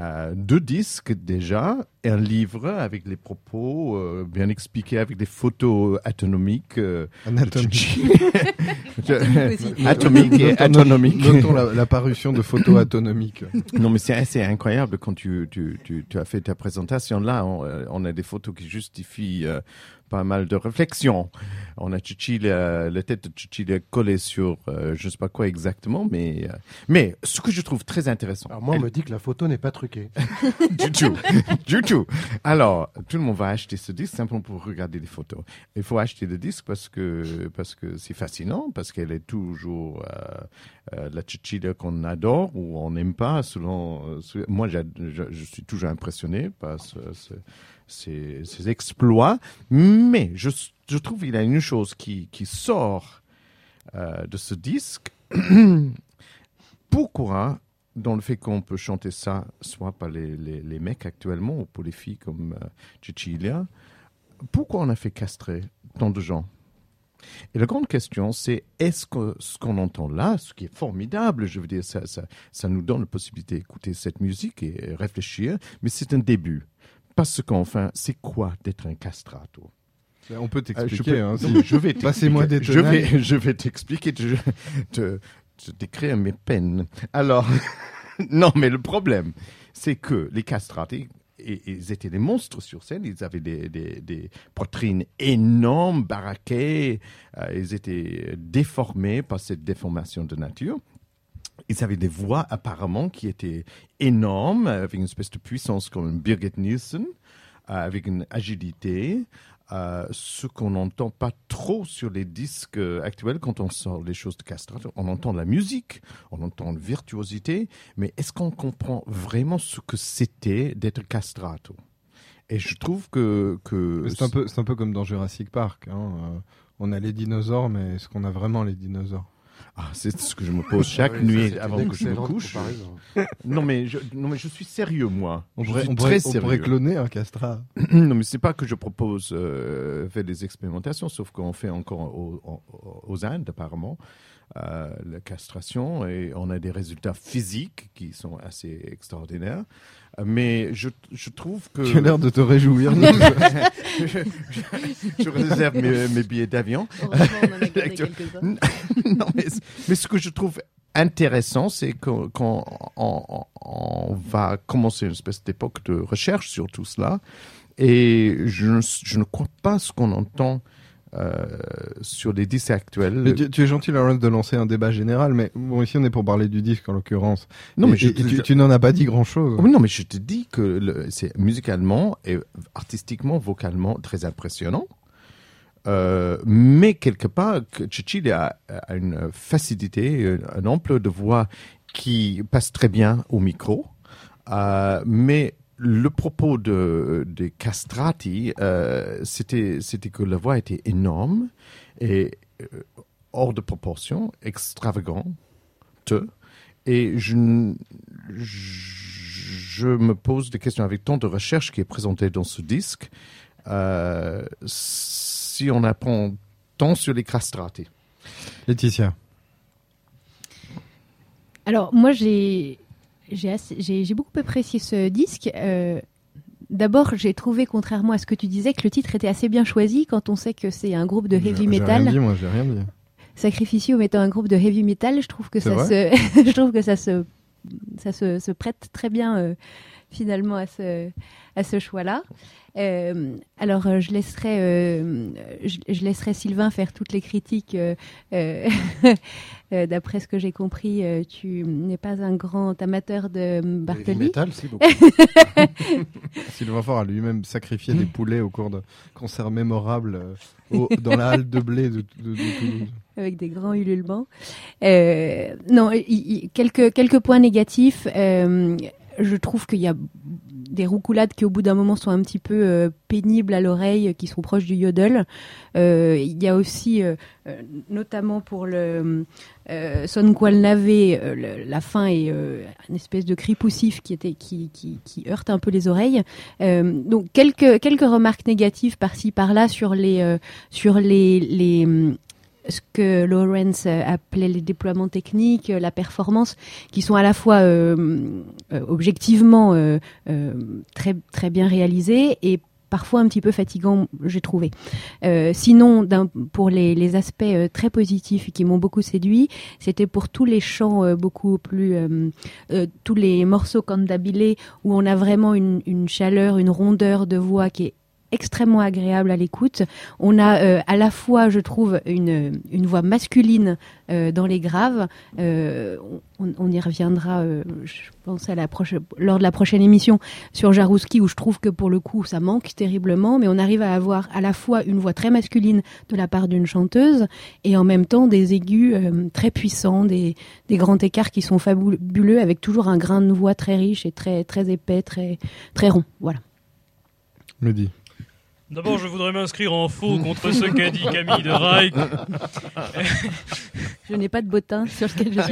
2 disques déjà, et un livre avec les propos bien expliqués, avec des photos anatomiques. Atomiques et anatomiques. Notons la parution de photos anatomiques. Non, mais c'est assez incroyable quand tu as fait ta présentation. Là, on a des photos qui justifient pas mal de réflexions. On a la tête de Cecilia collée sur je ne sais pas quoi exactement, mais ce que je trouve très intéressant. Alors moi, on me dit que la photo n'est pas truquée. Du tout. Alors, tout le monde va acheter ce disque simplement pour regarder les photos. Il faut acheter le disque parce que c'est fascinant, parce qu'elle est toujours la Cecilia qu'on adore ou on n'aime pas, selon... Moi, je suis toujours impressionné par ses exploits, mais je trouve qu'il y a une chose qui sort de ce disque. Pourquoi, dans le fait qu'on peut chanter ça, soit par les mecs actuellement, ou pour les filles comme Cecilia, pourquoi on a fait castrer tant de gens? Et la grande question, c'est est-ce que ce qu'on entend là, ce qui est formidable, je veux dire, ça nous donne la possibilité d'écouter cette musique et réfléchir, mais c'est un début. Parce qu'enfin, c'est quoi d'être un castrato? On peut t'expliquer. Je vais Passez-moi des tenailles. Je vais t'expliquer, te décrire mes peines. Alors, non, mais le problème, c'est que les castrati, ils étaient des monstres sur scène. Ils avaient des poitrines énormes, baraquées. Ils étaient déformés par cette déformation de nature. Ils avaient des voix apparemment qui étaient énormes, avec une espèce de puissance comme Birgit Nilsson, avec une agilité. Ce qu'on n'entend pas trop sur les disques actuels quand on sort les choses de castrato. On entend la musique, on entend la virtuosité, mais est-ce qu'on comprend vraiment ce que c'était d'être castrato? Et je trouve que c'est un peu comme dans Jurassic Park. On a les dinosaures, mais est-ce qu'on a vraiment les dinosaures? C'est ce que je me pose chaque nuit avant que je me couche. Non mais je suis sérieux, moi. On pourrait cloner un castrat. Non, mais c'est pas que je propose faire des expérimentations, sauf qu'on fait encore aux Indes, apparemment, la castration, et on a des résultats physiques qui sont assez extraordinaires. Mais je trouve que... Tu as l'air de te réjouir. je réserve mes billets d'avion. Heureusement, on en a gardé quelques-uns. Non, mais ce que je trouve intéressant, c'est qu'on va commencer une espèce d'époque de recherche sur tout cela. Et je ne crois pas ce qu'on entend sur les disques actuels. Mais tu es gentil, Lawrence, de lancer un débat général, mais bon, ici on est pour parler du disque en l'occurrence. Non, mais tu n'en as pas dit grand-chose. Oui, non, mais je te dis que c'est musicalement et artistiquement, vocalement très impressionnant. Mais quelque part, Cecilia a une facilité, un ampleur de voix qui passe très bien au micro. Mais le propos des castrati, c'était que la voix était énorme et hors de proportion, extravagante. Et je me pose des questions avec tant de recherche qui est présentée dans ce disque. Si on apprend tant sur les castrati. Laetitia. Alors, moi, j'ai beaucoup apprécié ce disque. D'abord, j'ai trouvé, contrairement à ce que tu disais, que le titre était assez bien choisi quand on sait que c'est un groupe de heavy metal. J'ai rien dit. Sacrificium étant un groupe de heavy metal, je trouve que ça se prête très bien finalement à ce choix-là. Alors, je laisserai Sylvain faire toutes les critiques. D'après ce que j'ai compris, tu n'es pas un grand amateur de Bartoli. Metal, c'est beaucoup. Sylvain Faure a lui-même sacrifié des poulets au cours de concerts mémorables dans la halle de blé de Toulouse. Avec des grands ululements. Non, quelques points négatifs. Je trouve qu'il y a des roucoulades qui, au bout d'un moment, sont un petit peu pénibles à l'oreille, qui sont proches du yodel. Il y a aussi, notamment pour le Son Qual Nave, la fin est une espèce de cri poussif qui heurte un peu les oreilles. Donc quelques remarques négatives par-ci par-là sur les ce que Lawrence appelait les déploiements techniques, la performance, qui sont à la fois objectivement très, très bien réalisés et parfois un petit peu fatigants, j'ai trouvé. Sinon, pour les aspects très positifs qui m'ont beaucoup séduit, c'était pour tous les chants beaucoup plus... tous les morceaux cantabile où on a vraiment une chaleur, une rondeur de voix qui est extrêmement agréable à l'écoute. On a à la fois, je trouve, une voix masculine dans les graves. On y reviendra, je pense, lors de la prochaine émission sur Jarouski, où je trouve que pour le coup, ça manque terriblement, mais on arrive à avoir à la fois une voix très masculine de la part d'une chanteuse et en même temps des aigus très puissants, des grands écarts qui sont fabuleux, avec toujours un grain de voix très riche et très, très épais, très, très rond. Voilà. Me dis. D'abord, je voudrais m'inscrire en faux contre ce qu'a dit Camille de Reich. Je n'ai pas de bottin sur ce que je suis.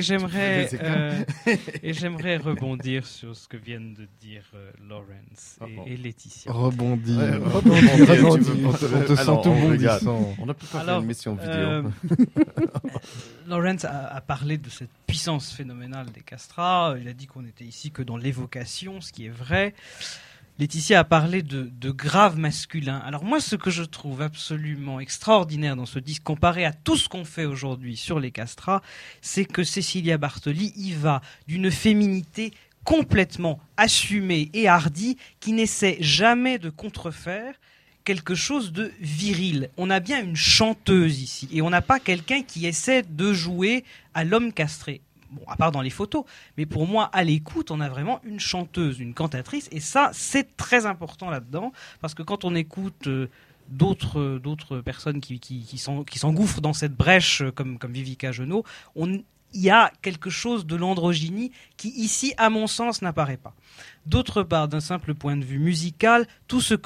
Et j'aimerais rebondir sur ce que viennent de dire Lawrence et Laetitia. Rebondir. On te sent tout bondissant. On a pu faire une émission vidéo. Lawrence a parlé de cette puissance phénoménale des castrats. Il a dit qu'on était ici que dans l'évocation, ce qui est vrai. Laetitia a parlé de grave masculin. Alors moi, ce que je trouve absolument extraordinaire dans ce disque, comparé à tout ce qu'on fait aujourd'hui sur les castrats, c'est que Cecilia Bartoli y va d'une féminité complètement assumée et hardie, qui n'essaie jamais de contrefaire quelque chose de viril. On a bien une chanteuse ici, et on n'a pas quelqu'un qui essaie de jouer à l'homme castré. Bon, à part dans les photos, mais pour moi, à l'écoute, on a vraiment une chanteuse, une cantatrice, et ça, c'est très important là-dedans, parce que quand on écoute d'autres personnes qui s'engouffrent dans cette brèche, comme Vivica Genot, il y a quelque chose de l'androgynie qui, ici, à mon sens, n'apparaît pas. D'autre part, d'un simple point de vue musical, toutes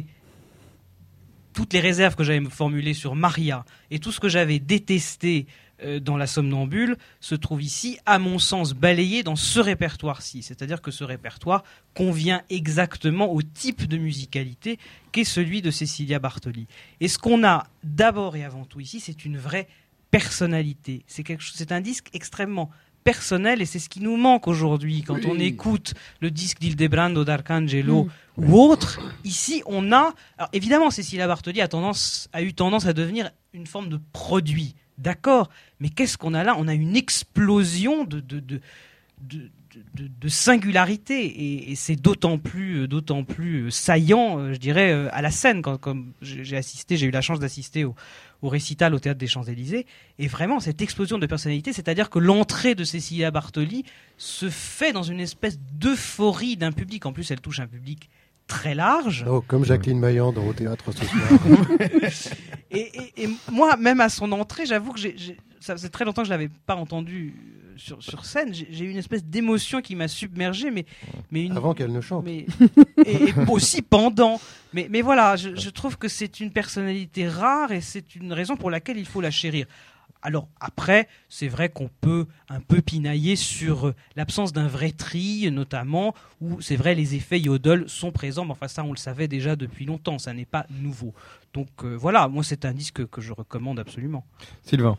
les réserves que j'avais formulées sur Maria et tout ce que j'avais détesté dans La Somnambule se trouve ici, à mon sens, balayé dans ce répertoire-ci. C'est-à-dire que ce répertoire convient exactement au type de musicalité qu'est celui de Cecilia Bartoli. Et ce qu'on a d'abord et avant tout ici, c'est une vraie personnalité. C'est un disque extrêmement personnel, et c'est ce qui nous manque aujourd'hui quand on écoute le disque d'Ildebrando d'Arcangelo ou autre. Ici, on a... Alors, évidemment, Cecilia Bartoli a eu tendance à devenir une forme de produit. D'accord, mais qu'est-ce qu'on a là ? On a une explosion de singularité, et c'est d'autant plus saillant, je dirais, à la scène. Comme j'ai eu la chance d'assister au récital au Théâtre des Champs-Élysées, et vraiment cette explosion de personnalité, c'est-à-dire que l'entrée de Cecilia Bartoli se fait dans une espèce d'euphorie d'un public. En plus, elle touche un public très large. Oh, comme Jacqueline Maillan au théâtre ce soir. et moi, même à son entrée, j'avoue que ça faisait très longtemps que je ne l'avais pas entendu sur scène. J'ai eu une espèce d'émotion qui m'a submergé. Mais avant qu'elle ne chante. Et aussi pendant. Mais voilà, je trouve que c'est une personnalité rare, et c'est une raison pour laquelle il faut la chérir. Alors après, c'est vrai qu'on peut un peu pinailler sur l'absence d'un vrai tri, notamment, où c'est vrai les effets yodel sont présents, mais enfin ça on le savait déjà depuis longtemps, ça n'est pas nouveau. Donc voilà, moi c'est un disque que je recommande absolument. Sylvain.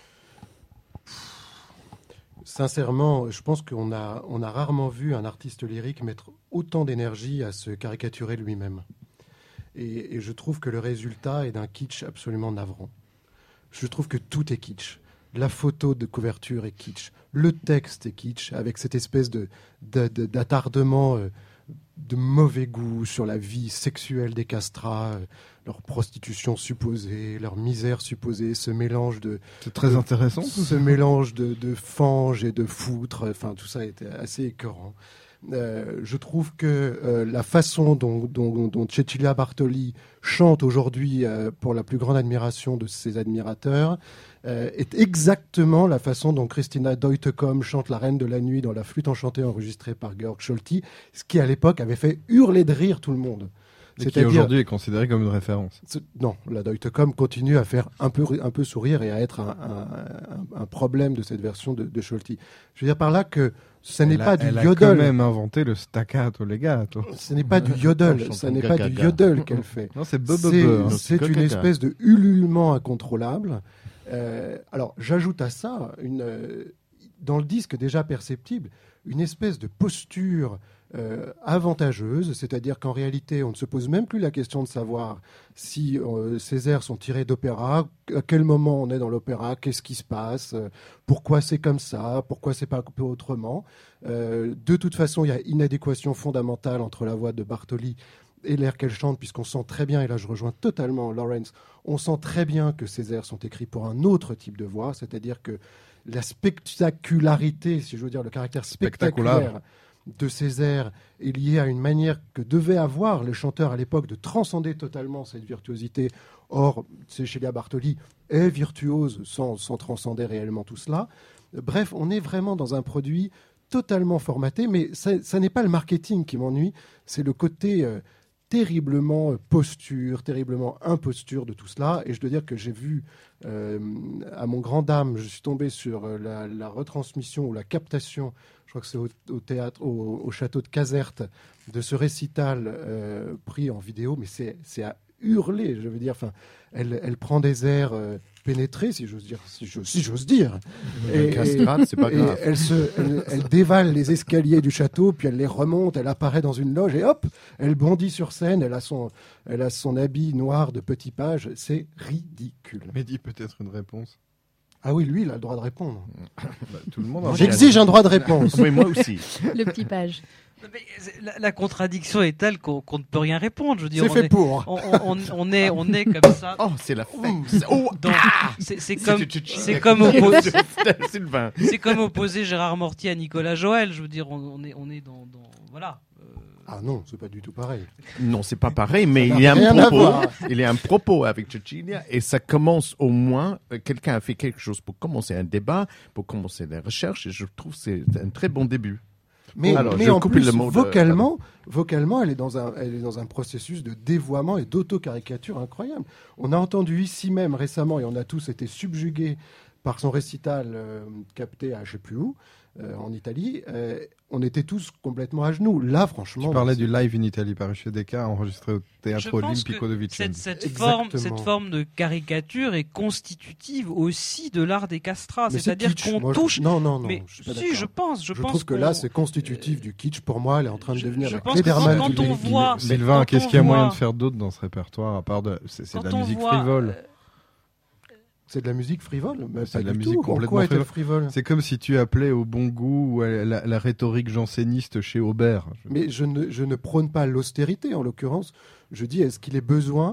Sincèrement, je pense qu'on a rarement vu un artiste lyrique mettre autant d'énergie à se caricaturer lui-même. Et je trouve que le résultat est d'un kitsch absolument navrant. Je trouve que tout est kitsch. La photo de couverture est kitsch. Le texte est kitsch, avec cette espèce d'attardement de mauvais goût sur la vie sexuelle des castrats, leur prostitution supposée, leur misère supposée, ce mélange de... C'est très intéressant. Ce mélange de fange et de foutre, enfin tout ça était assez écœurant. Je trouve que la façon dont Cecilia Bartoli chante aujourd'hui, pour la plus grande admiration de ses admirateurs, est exactement la façon dont Christina Deutekom chante La Reine de la Nuit dans La Flûte enchantée enregistrée par Georg Scholti, ce qui à l'époque avait fait hurler de rire tout le monde. Et qui aujourd'hui est considéré comme une référence. Non, la Deutekom continue à faire un peu sourire et à être un problème de cette version de Scholti. Je veux dire par là que ce n'est pas du yodel. Elle a quand même inventé le staccato legato. Ce n'est pas du yodel, ce n'est pas du yodel qu'elle fait. Non, c'est c'est une espèce de ululement incontrôlable. Alors, j'ajoute à ça, dans le disque déjà perceptible, une espèce de posture avantageuse, c'est-à-dire qu'en réalité, on ne se pose même plus la question de savoir si ces airs sont tirés d'opéra, à quel moment on est dans l'opéra, qu'est-ce qui se passe, pourquoi c'est comme ça, pourquoi c'est pas un peu autrement. De toute façon, il y a inadéquation fondamentale entre la voix de Bartoli et l'air qu'elle chante, puisqu'on sent très bien, et là je rejoins totalement Lawrence, on sent très bien que ces airs sont écrits pour un autre type de voix, c'est-à-dire que la spectacularité, si je veux dire le caractère spectaculaire de ces airs est lié à une manière que devaient avoir les chanteurs à l'époque de transcender totalement cette virtuosité. Or, Cecilia Bartoli est virtuose sans transcender réellement tout cela. Bref, on est vraiment dans un produit totalement formaté, mais ça n'est pas le marketing qui m'ennuie, c'est le côté terriblement terriblement imposture de tout cela. Et je dois dire que j'ai vu, à mon grand dame, je suis tombé sur la retransmission ou la captation, je crois que c'est au théâtre, au château de Caserte, de ce récital pris en vidéo, mais c'est à hurler, je veux dire. Enfin, elle prend des airs pénétrés, si j'ose dire. Et c'est pas grave. Elle dévale les escaliers du château, puis elle les remonte, elle apparaît dans une loge et hop, elle bondit sur scène. Elle a son habit noir de petit page. C'est ridicule. Mehdi, peut-être une réponse. Ah oui, lui, il a le droit de répondre. Tout le monde a J'exige un droit de réponse. Oui, moi aussi. Le petit page. Mais la contradiction est telle qu'on ne peut rien répondre. Je veux dire, C'est fait pour. on est comme ça. Oh, c'est la fête. Oh, Donc, c'est comme Sylvain. c'est comme opposer Gérard Mortier à Nicolas Joël. Je veux dire, on est dans voilà. Ah non, c'est pas du tout pareil. Non, c'est pas pareil, mais Ça il y a n'a rien un à propos. voir. Il y a un propos avec Cecilia et ça commence au moins. Quelqu'un a fait quelque chose pour commencer un débat, pour commencer des recherches et je trouve que c'est un très bon début. Mais, Alors, mais je en coupe plus, le mot de- vocalement, elle est dans un processus de dévoiement et d'autocaricature incroyable. On a entendu ici même récemment, et on a tous été subjugués par son récital capté à je sais plus où, en Italie. On était tous complètement à genoux. Là, franchement... Tu parlais du live in Italy par Decca enregistré au Je Teatro pense Olimpico que de Vicenza. cette Exactement. forme de caricature est constitutive aussi de l'art des castrats. Mais C'est-à-dire kitsch. qu'on Moi, touche. Non, mais je suis pas si, d'accord. je pense. Je trouve que là, c'est constitutif du kitsch. Pour moi, elle est en train de devenir je la pense clé que d'Hermann quand du on lyrique. voit- Sylvain, quand qu'est-ce on qu'il y a moyen voit- de faire d'autre dans ce répertoire à part de c'est de quand la on musique voit, frivole. C'est de la musique frivole, mais C'est pas de la du musique tout. En complètement quoi est-elle frivole? C'est comme si tu appelais au bon goût ou à la rhétorique janséniste chez Aubert. Mais je ne prône pas l'austérité, en l'occurrence. Je dis, est-ce qu'il est besoin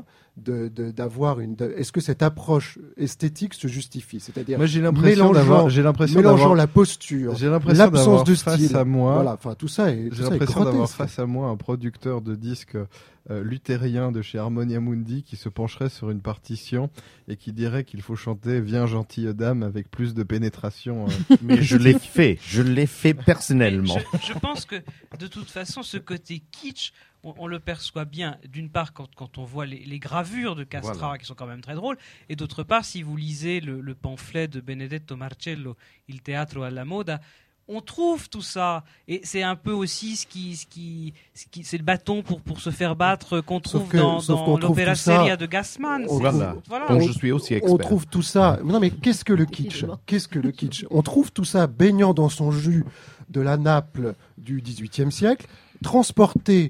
d'avoir est-ce que cette approche esthétique se justifie? C'est-à-dire Moi, j'ai l'impression d'avoir mélangeant la posture, j'ai l'impression l'absence d'avoir de face style. à moi. Voilà, enfin tout ça est J'ai tout ça est l'impression d'avoir grotesque. face à moi un producteur de disques luthérien de chez Harmonia Mundi qui se pencherait sur une partition et qui dirait qu'il faut chanter Viens gentille dame avec plus de pénétration. Mais je l'ai fait personnellement. Je pense que de toute façon, ce côté kitsch, on le perçoit bien, d'une part quand on voit les gravures de Castra, Voilà. qui sont quand même très drôles, et d'autre part, si vous lisez le pamphlet de Benedetto Marcello, Il teatro alla moda, on trouve tout ça, et c'est un peu aussi ce qui c'est le bâton pour se faire battre qu'on trouve dans qu'on trouve l'opéra tout ça- seria de Gassman. on- Voilà. Voilà. Donc je suis aussi expert. On trouve tout ça. Non, mais qu'est-ce que le kitsch? Décidément. Qu'est-ce que le kitsch? On trouve tout ça baignant dans son jus de la Naples du XVIIIe siècle, transporté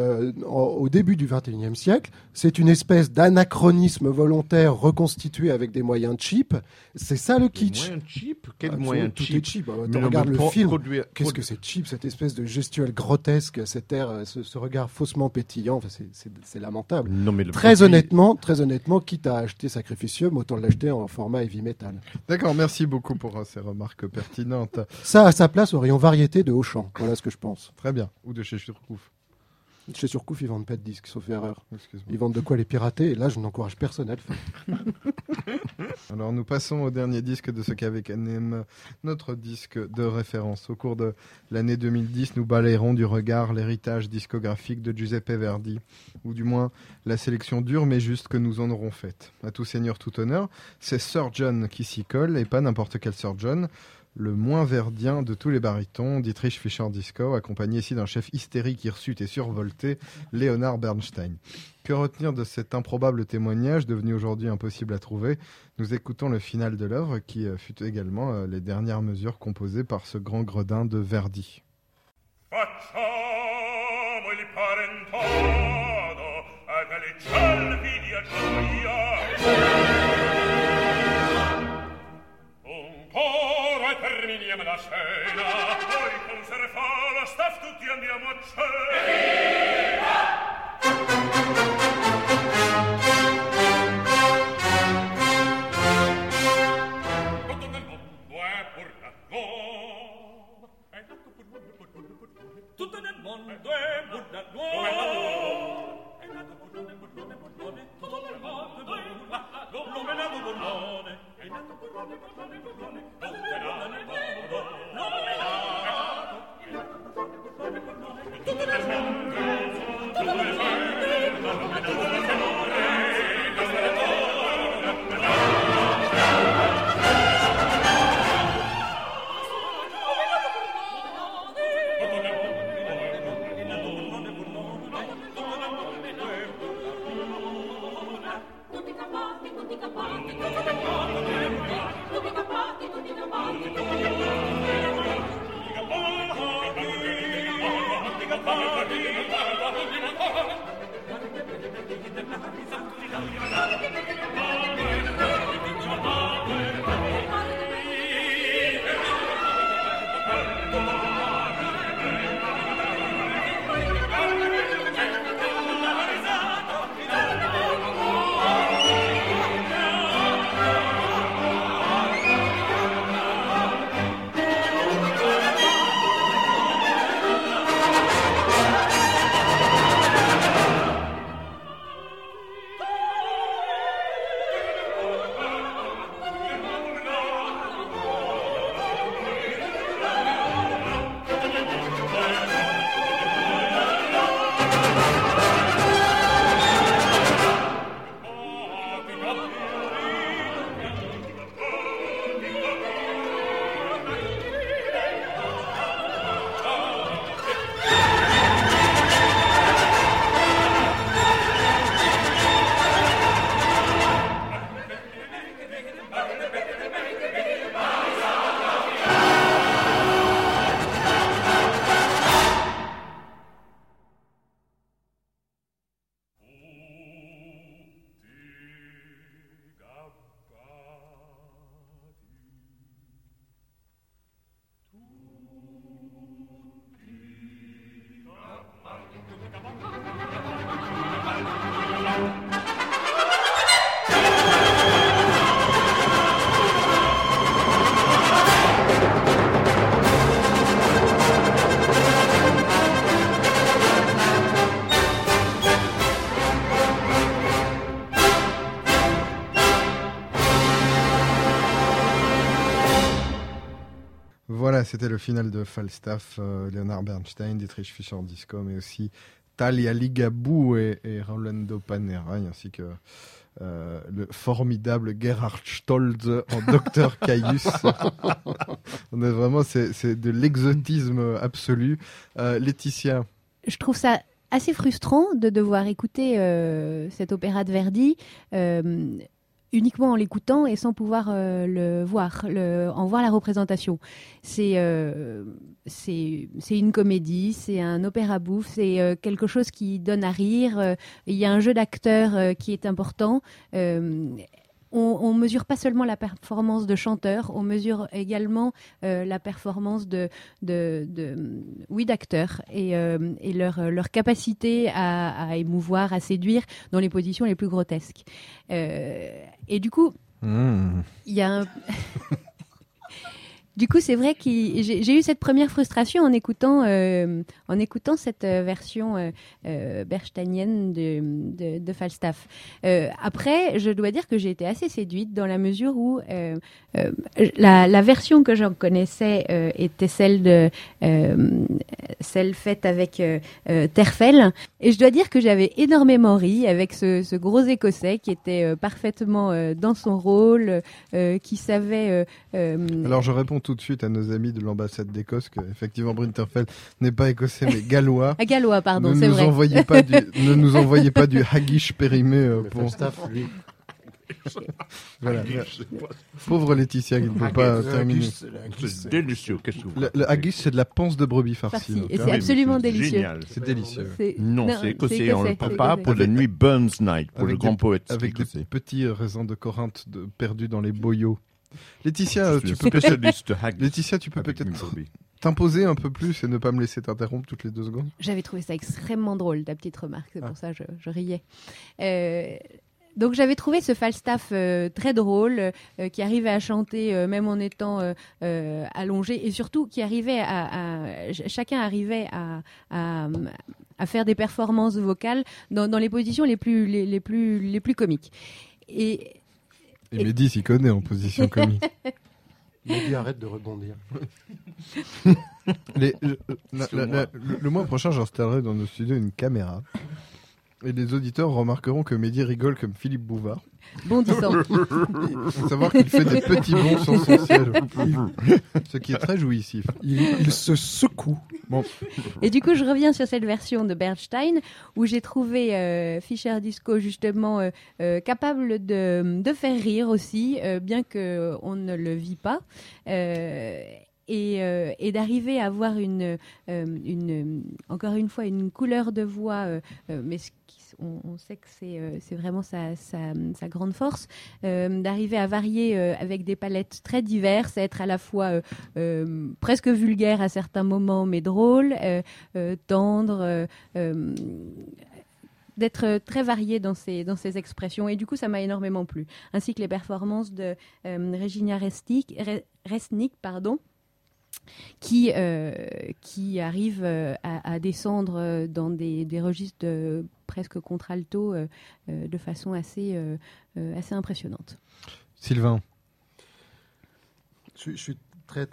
au début du XXIe siècle. C'est une espèce d'anachronisme volontaire reconstitué avec des moyens cheap. C'est ça le kitsch. Moyen cheap? Quel Absolument, moyen tout cheap? est cheap. Mais non, Regarde mais le film. produire- Qu'est-ce que c'est cheap, cette espèce de gestuelle grotesque, cet air, ce regard faussement pétillant. Enfin, c'est lamentable. Non, mais le Très produit- honnêtement, quitte à acheter Sacrificium, autant l'acheter en format heavy metal. D'accord, merci beaucoup pour ces remarques pertinentes. Ça a sa place au rayon variété de Auchan. Voilà ce que je pense. Très bien. Ou de chez Surcouf. Chez Surcouf, ils vendent pas de disques, sauf erreur. Excuse-moi. Ils vendent de quoi les pirater, et là, je n'encourage personne à le faire. Alors nous passons au dernier disque de ce qu'avec Anem, notre disque de référence. Au cours de l'année 2010, nous balayerons du regard l'héritage discographique de Giuseppe Verdi, ou du moins la sélection dure mais juste que nous en aurons faite. À tout seigneur, tout honneur, c'est Sir John qui s'y colle, et pas n'importe quel Sir John, le moins verdien de tous les barytons, Dietrich Fischer-Dieskau, accompagné ici d'un chef hystérique, hirsute et survolté, Leonard Bernstein. Que retenir de cet improbable témoignage, devenu aujourd'hui impossible à trouver? Nous écoutons le final de l'œuvre, qui fut également les dernières mesures composées par ce grand gredin de Verdi. Facciamo il parentado a galleggiarvi di gioia. Un coro e terminiamo la scena, poi con Serafala staff tutti andiamo a cena. Tutto nel mondo è pur la nuova, è nato pur l'uomo, tutto nel mondo è pur la nuova, è nato pur l'uomo, tutto nel mondo è pur la nuova, l'uomo è nato pur l'uomo, è nato pur l'uomo, tutto nel mondo, l'uomo è nato, tutto nel mondo, tutto nel Voilà, c'était le final de Falstaff, Leonard Bernstein, Dietrich Fischer-Dieskau, mais aussi Talia Ligabue et Rolando Panerai, ainsi que le formidable Gerhard Stolze en Dr Caius. On est vraiment, c'est de l'exotisme absolu. Laetitia. Je trouve ça assez frustrant de devoir écouter cet opéra de Verdi uniquement en l'écoutant et sans pouvoir en voir la représentation. C'est une comédie, c'est un opéra bouffe, c'est quelque chose qui donne à rire. Il y a un jeu d'acteurs qui est important. On mesure pas seulement la performance de chanteurs, on mesure également la performance d'acteurs et leur capacité à émouvoir, à séduire dans les positions les plus grotesques. Et du coup, il y a un... Du coup, c'est vrai que j'ai eu cette première frustration en écoutant cette version bernsteinienne de Falstaff. Après, je dois dire que j'ai été assez séduite dans la mesure où la version que j'en connaissais était celle faite avec Terfel. Et je dois dire que j'avais énormément ri avec ce gros Écossais qui était parfaitement dans son rôle, qui savait... Alors, je réponds tout de suite à nos amis de l'ambassade d'Écosse que effectivement Brinterfell n'est pas écossais mais gallois. Gallois, pardon, ne c'est nous vrai. Ne nous envoyez pas du haggis périmé pour Falstaff, lui. voilà. Pauvre Laetitia qui ne peut pas terminer. C'est délicieux. Qu'est-ce que vous Le haggis, c'est de la panse de brebis farcie. Farci. donc, Et hein. c'est absolument délicieux. Génial. C'est délicieux. Non, c'est écossais. On le c'est prépare pour écossais. la nuit Burns Night, pour le Avec grand des- poète Avec des écossais. petits raisins de Corinthe perdus dans les boyaux. Laetitia, Le tu peux spécialiste haggis Laetitia, tu peux avec peut-être une brebis. t'imposer un peu plus et ne pas me laisser t'interrompre toutes les 2 secondes. J'avais trouvé ça extrêmement drôle, ta petite remarque, c'est pour ça que je riais. Donc j'avais trouvé ce Falstaff très drôle, qui arrivait à chanter même en étant allongé, et surtout qui arrivait chacun arrivait à faire des performances vocales dans les positions les plus comiques. Et Mehdi s'y connaît en position comique. Mehdi, arrête de rebondir. Le mois prochain, j'installerai dans nos studios une caméra. Et les auditeurs remarqueront que Mehdi rigole comme Philippe Bouvard. bondissant. Il faut savoir qu'il fait des petits bonds sur son siège. Ce qui est très jouissif. Il se secoue. Bon, Et du coup, je reviens sur cette version de Bernstein où j'ai trouvé Fischer-Dieskau justement capable de faire rire aussi, bien qu'on ne le vit pas. Et d'arriver à avoir encore une fois une couleur de voix, mais on sait que c'est vraiment sa grande force, d'arriver à varier avec des palettes très diverses, à être à la fois presque vulgaire à certains moments, mais drôle, tendre, d'être très varié dans ses expressions. Et du coup, ça m'a énormément plu. Ainsi que les performances de Regina Resnick, qui arrive à descendre dans des registres presque contre-alto de façon assez impressionnante. Sylvain. Je suis très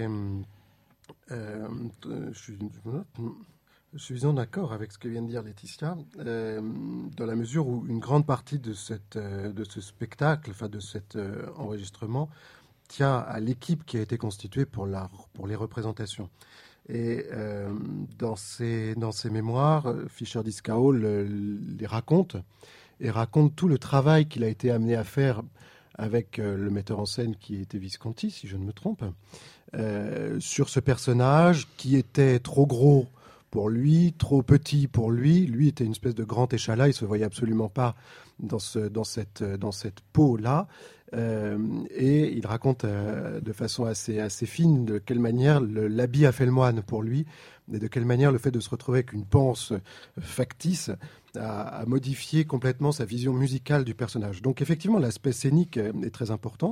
je suis en accord avec ce que vient de dire Laetitia, dans la mesure où une grande partie de ce spectacle, enfin de cet enregistrement, tient à l'équipe qui a été constituée pour les représentations. Et dans ses mémoires, Fischer-Dieskau les raconte, et raconte tout le travail qu'il a été amené à faire avec le metteur en scène qui était Visconti, si je ne me trompe, sur ce personnage qui était trop gros pour lui, trop petit pour lui. Lui était une espèce de grand échalas, il ne se voyait absolument pas dans cette peau-là. Et il raconte de façon assez fine de quelle manière l'habit a fait le moine pour lui, et de quelle manière le fait de se retrouver avec une panse factice a modifié complètement sa vision musicale du personnage. Donc effectivement, l'aspect scénique est très important,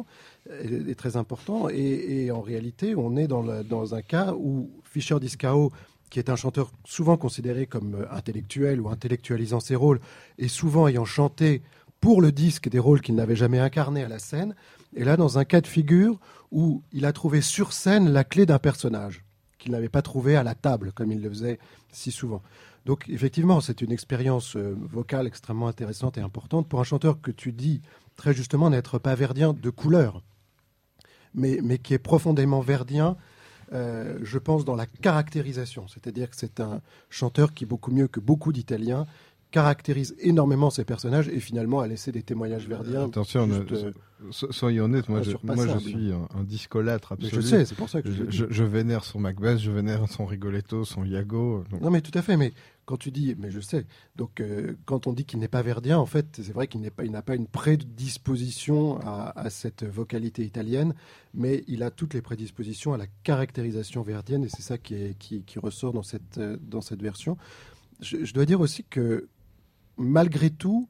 et en réalité, on est dans un cas où Fischer-Dieskau, qui est un chanteur souvent considéré comme intellectuel ou intellectualisant ses rôles, et souvent ayant chanté pour le disque des rôles qu'il n'avait jamais incarnés à la scène, Et là, dans un cas de figure où il a trouvé sur scène la clé d'un personnage qu'il n'avait pas trouvé à la table, comme il le faisait si souvent. Donc, effectivement, c'est une expérience vocale extrêmement intéressante et importante pour un chanteur que tu dis très justement n'être pas verdien de couleur, mais qui est profondément verdien, je pense, dans la caractérisation. C'est-à-dire que c'est un chanteur qui, beaucoup mieux que beaucoup d'Italiens, caractérise énormément ses personnages et finalement a laissé des témoignages verdiens. Attention, soyez honnête, moi je surpassable. suis un discolâtre Mais absolu. je sais, c'est pour ça que je vénère son Macbeth, je vénère son Rigoletto, son Iago. Donc... Non mais tout à fait, mais quand tu dis, mais je sais, donc quand on dit qu'il n'est pas verdien, en fait, c'est vrai qu'il n'a pas une prédisposition à cette vocalité italienne, mais il a toutes les prédispositions à la caractérisation verdienne et c'est ça qui ressort dans cette version. Je dois dire aussi que malgré tout,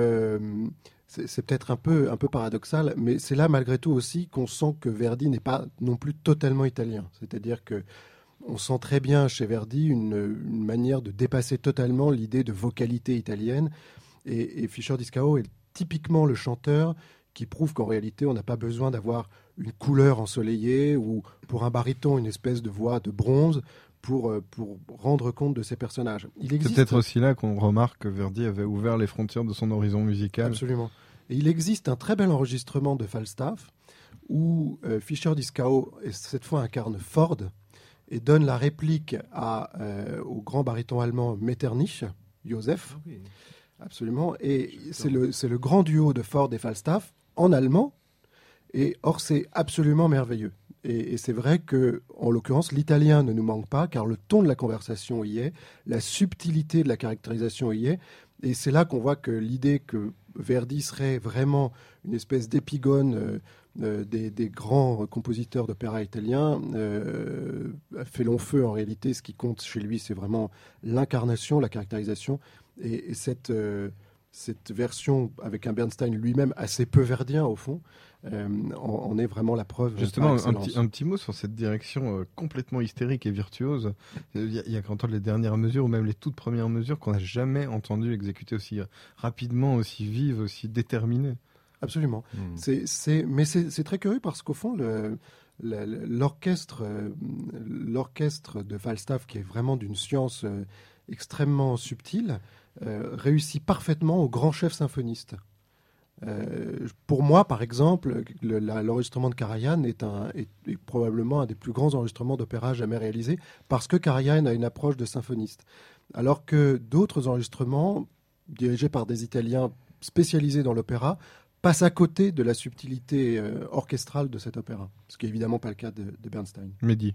c'est peut-être un peu paradoxal, mais c'est là malgré tout aussi qu'on sent que Verdi n'est pas non plus totalement italien. C'est-à-dire que on sent très bien chez Verdi une manière de dépasser totalement l'idée de vocalité italienne. Et Fischer di Scao est typiquement le chanteur qui prouve qu'en réalité, on n'a pas besoin d'avoir une couleur ensoleillée ou pour un baryton une espèce de voix de bronze pour rendre compte de ces personnages. C'est peut-être aussi là qu'on remarque que Verdi avait ouvert les frontières de son horizon musical. Absolument. Et il existe un très bel enregistrement de Falstaff où Fischer di Scao, cette fois, incarne Ford et donne la réplique au grand baryton allemand Metternich, Joseph. Ah oui. Absolument. Et c'est le grand duo de Ford et Falstaff en allemand. Et or, c'est absolument merveilleux. Et c'est vrai que, en l'occurrence, l'italien ne nous manque pas, car le ton de la conversation y est, la subtilité de la caractérisation y est. Et c'est là qu'on voit que l'idée que Verdi serait vraiment une espèce d'épigone des grands compositeurs d'opéra italiens fait long feu en réalité. Ce qui compte chez lui, c'est vraiment l'incarnation, la caractérisation. Et cette version avec un Bernstein lui-même assez peu verdien au fond, en est vraiment la preuve. Justement, un petit mot sur cette direction complètement hystérique et virtuose. Il y a quand on entend les dernières mesures ou même les toutes premières mesures qu'on n'a jamais entendu exécuter aussi rapidement, aussi vives, aussi déterminées. Absolument. Mais c'est très curieux parce qu'au fond, l'orchestre de Falstaff, qui est vraiment d'une science extrêmement subtile, réussit parfaitement au grand chef symphoniste. Pour moi, par exemple, l'enregistrement de Karajan est probablement un des plus grands enregistrements d'opéra jamais réalisés, parce que Karajan a une approche de symphoniste. Alors que d'autres enregistrements, dirigés par des Italiens spécialisés dans l'opéra, passent à côté de la subtilité orchestrale de cet opéra. Ce qui n'est évidemment pas le cas de Bernstein. Mehdi.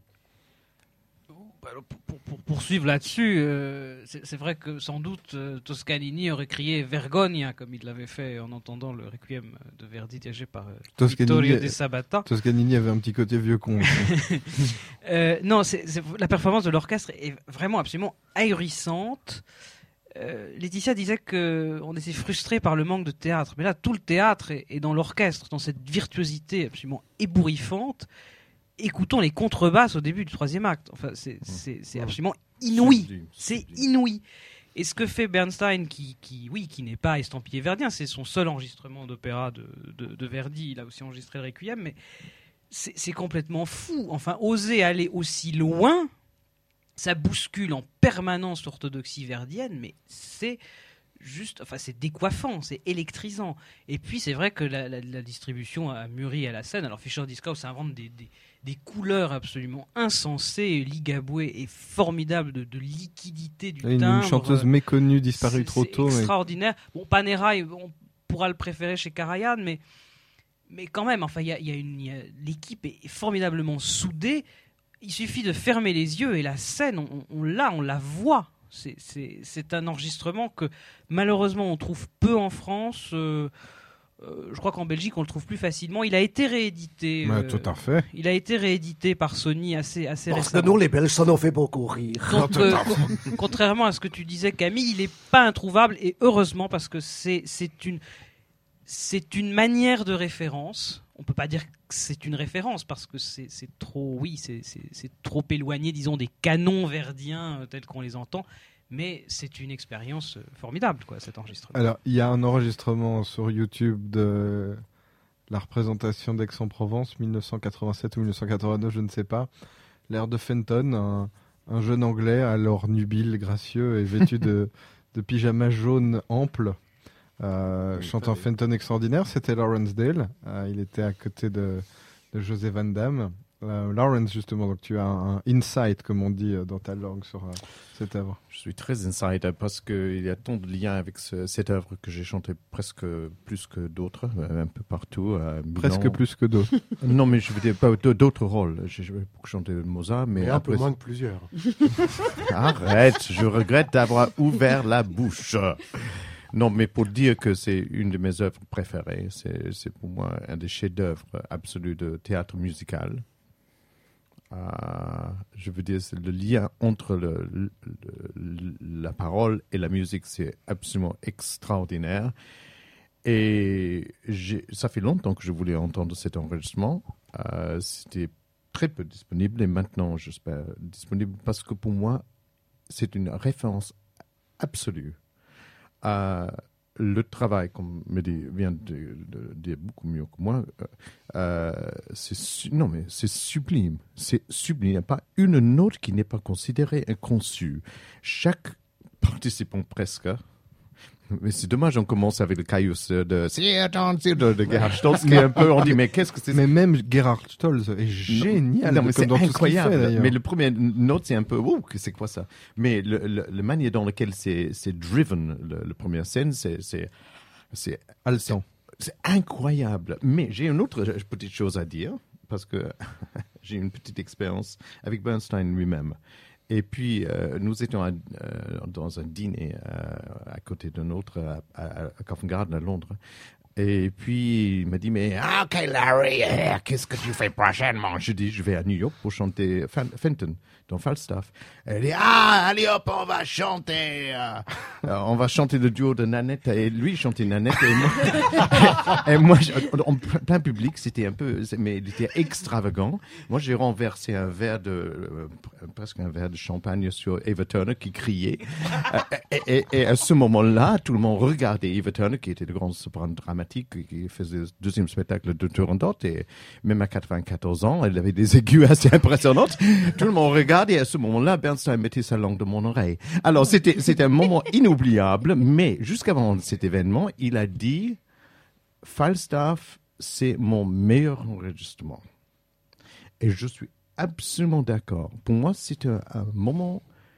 Pour poursuivre là-dessus, c'est vrai que sans doute Toscanini aurait crié Vergogna comme il l'avait fait en entendant le requiem de Verdi dirigé par Vittorio De Sabata. Toscanini avait un petit côté vieux con. Non, la performance de l'orchestre est vraiment absolument ahurissante. Laetitia disait qu'on était frustré par le manque de théâtre, mais là tout le théâtre est dans l'orchestre, dans cette virtuosité absolument ébouriffante. Écoutons les contrebasses au début du troisième acte. Enfin, c'est absolument inouï. C'est inouï. Et ce que fait Bernstein, qui n'est pas estampillé verdien, c'est son seul enregistrement d'opéra de Verdi. Il a aussi enregistré le Requiem, mais c'est complètement fou. Enfin, oser aller aussi loin, ça bouscule en permanence l'orthodoxie verdienne, mais c'est juste, enfin, c'est décoiffant, c'est électrisant. Et puis, c'est vrai que la distribution a mûri à la scène. Alors, Fischer di Scao s'invente des couleurs absolument insensées. Ligabue est formidable de liquidité du timbre. Une chanteuse méconnue, disparue trop tôt. C'est extraordinaire. Bon, Panera, on pourra le préférer chez Karajan, mais quand même, enfin, l'équipe est formidablement soudée. Il suffit de fermer les yeux et la scène, on la voit. C'est un enregistrement que malheureusement on trouve peu en France. Je crois qu'en Belgique on le trouve plus facilement. Il a été réédité. Tout à fait. Il a été réédité par Sony assez récemment. Parce que nous les Belges, ça nous fait beaucoup rire. Donc, contrairement à ce que tu disais, Camille, il n'est pas introuvable et heureusement parce que c'est une manière de référence. On peut pas dire que c'est une référence parce que c'est trop éloigné, disons, des canons verdiens tels qu'on les entend. Mais c'est une expérience formidable, quoi, cet enregistrement. Alors, il y a un enregistrement sur YouTube la représentation d'Aix-en-Provence, 1987 ou 1989, je ne sais pas. L'air de Fenton, un jeune Anglais, alors nubile, gracieux et vêtu de pyjama jaune ample, chantant Fenton extraordinaire. C'était Lawrence Dale. Il était à côté de José Van Damme. Lawrence, justement, donc tu as un insight, comme on dit dans ta langue, sur cette œuvre. Je suis très insider parce qu'il y a tant de liens avec cette œuvre que j'ai chanté presque plus que d'autres, un peu partout. Presque plus que d'autres. Non, mais je veux dire pas d'autres rôles. J'ai joué pour chanter Mozart, mais un peu moins que plusieurs. Arrête, je regrette d'avoir ouvert la bouche. Non, mais pour dire que c'est une de mes œuvres préférées, c'est pour moi un des chefs-d'œuvre absolus de théâtre musical. Je veux dire, c'est le lien entre la parole et la musique, c'est absolument extraordinaire. Et ça fait longtemps que je voulais entendre cet enregistrement. C'était très peu disponible et maintenant, j'espère, disponible parce que pour moi, c'est une référence absolue. Le travail, comme Mehdi vient de dire beaucoup mieux que moi, c'est sublime. C'est sublime. Il n'y a pas une note qui n'est pas considérée inconçue. Chaque participant presque. Mais c'est dommage, on commence avec le Caius de Gerhard Stolz, qui est un peu, on dit, mais qu'est-ce que c'est? Mais même Gerhard Stolz est génial, mais c'est dans incroyable. Tout ce qu'il fait, d'ailleurs. Mais le premier note, c'est un peu, c'est quoi ça? Mais le manière dans lequel c'est driven, le première scène, c'est haletant. C'est incroyable. Mais j'ai une autre petite chose à dire, parce que j'ai une petite expérience avec Bernstein lui-même. Et puis, nous étions dans un dîner à côté d'un autre à Covent Garden à Londres. Et puis, il m'a dit, mais OK, Larry, qu'est-ce que tu fais prochainement? Je dis, je vais à New York pour chanter Fenton dans Falstaff. Elle dit, allez hop, on va chanter. On va chanter le duo de Nanette. Et lui, il chantait Nanette. Et moi, en plein public, c'était un peu, mais il était extravagant. Moi, j'ai renversé presque un verre de champagne sur Ava Turner qui criait. Et à ce moment-là, tout le monde regardait Ava Turner, qui était le grand soprano dramatique, qui faisait le deuxième spectacle de Turandot, et même à 94 ans, elle avait des aigus assez impressionnantes. Tout le monde regardait, et à ce moment-là, Bernstein mettait sa langue dans mon oreille. Alors, c'était un moment inoubliable, mais jusqu'avant cet événement, il a dit, Falstaff, c'est mon meilleur enregistrement. Et je suis absolument d'accord. Pour moi, c'est un moment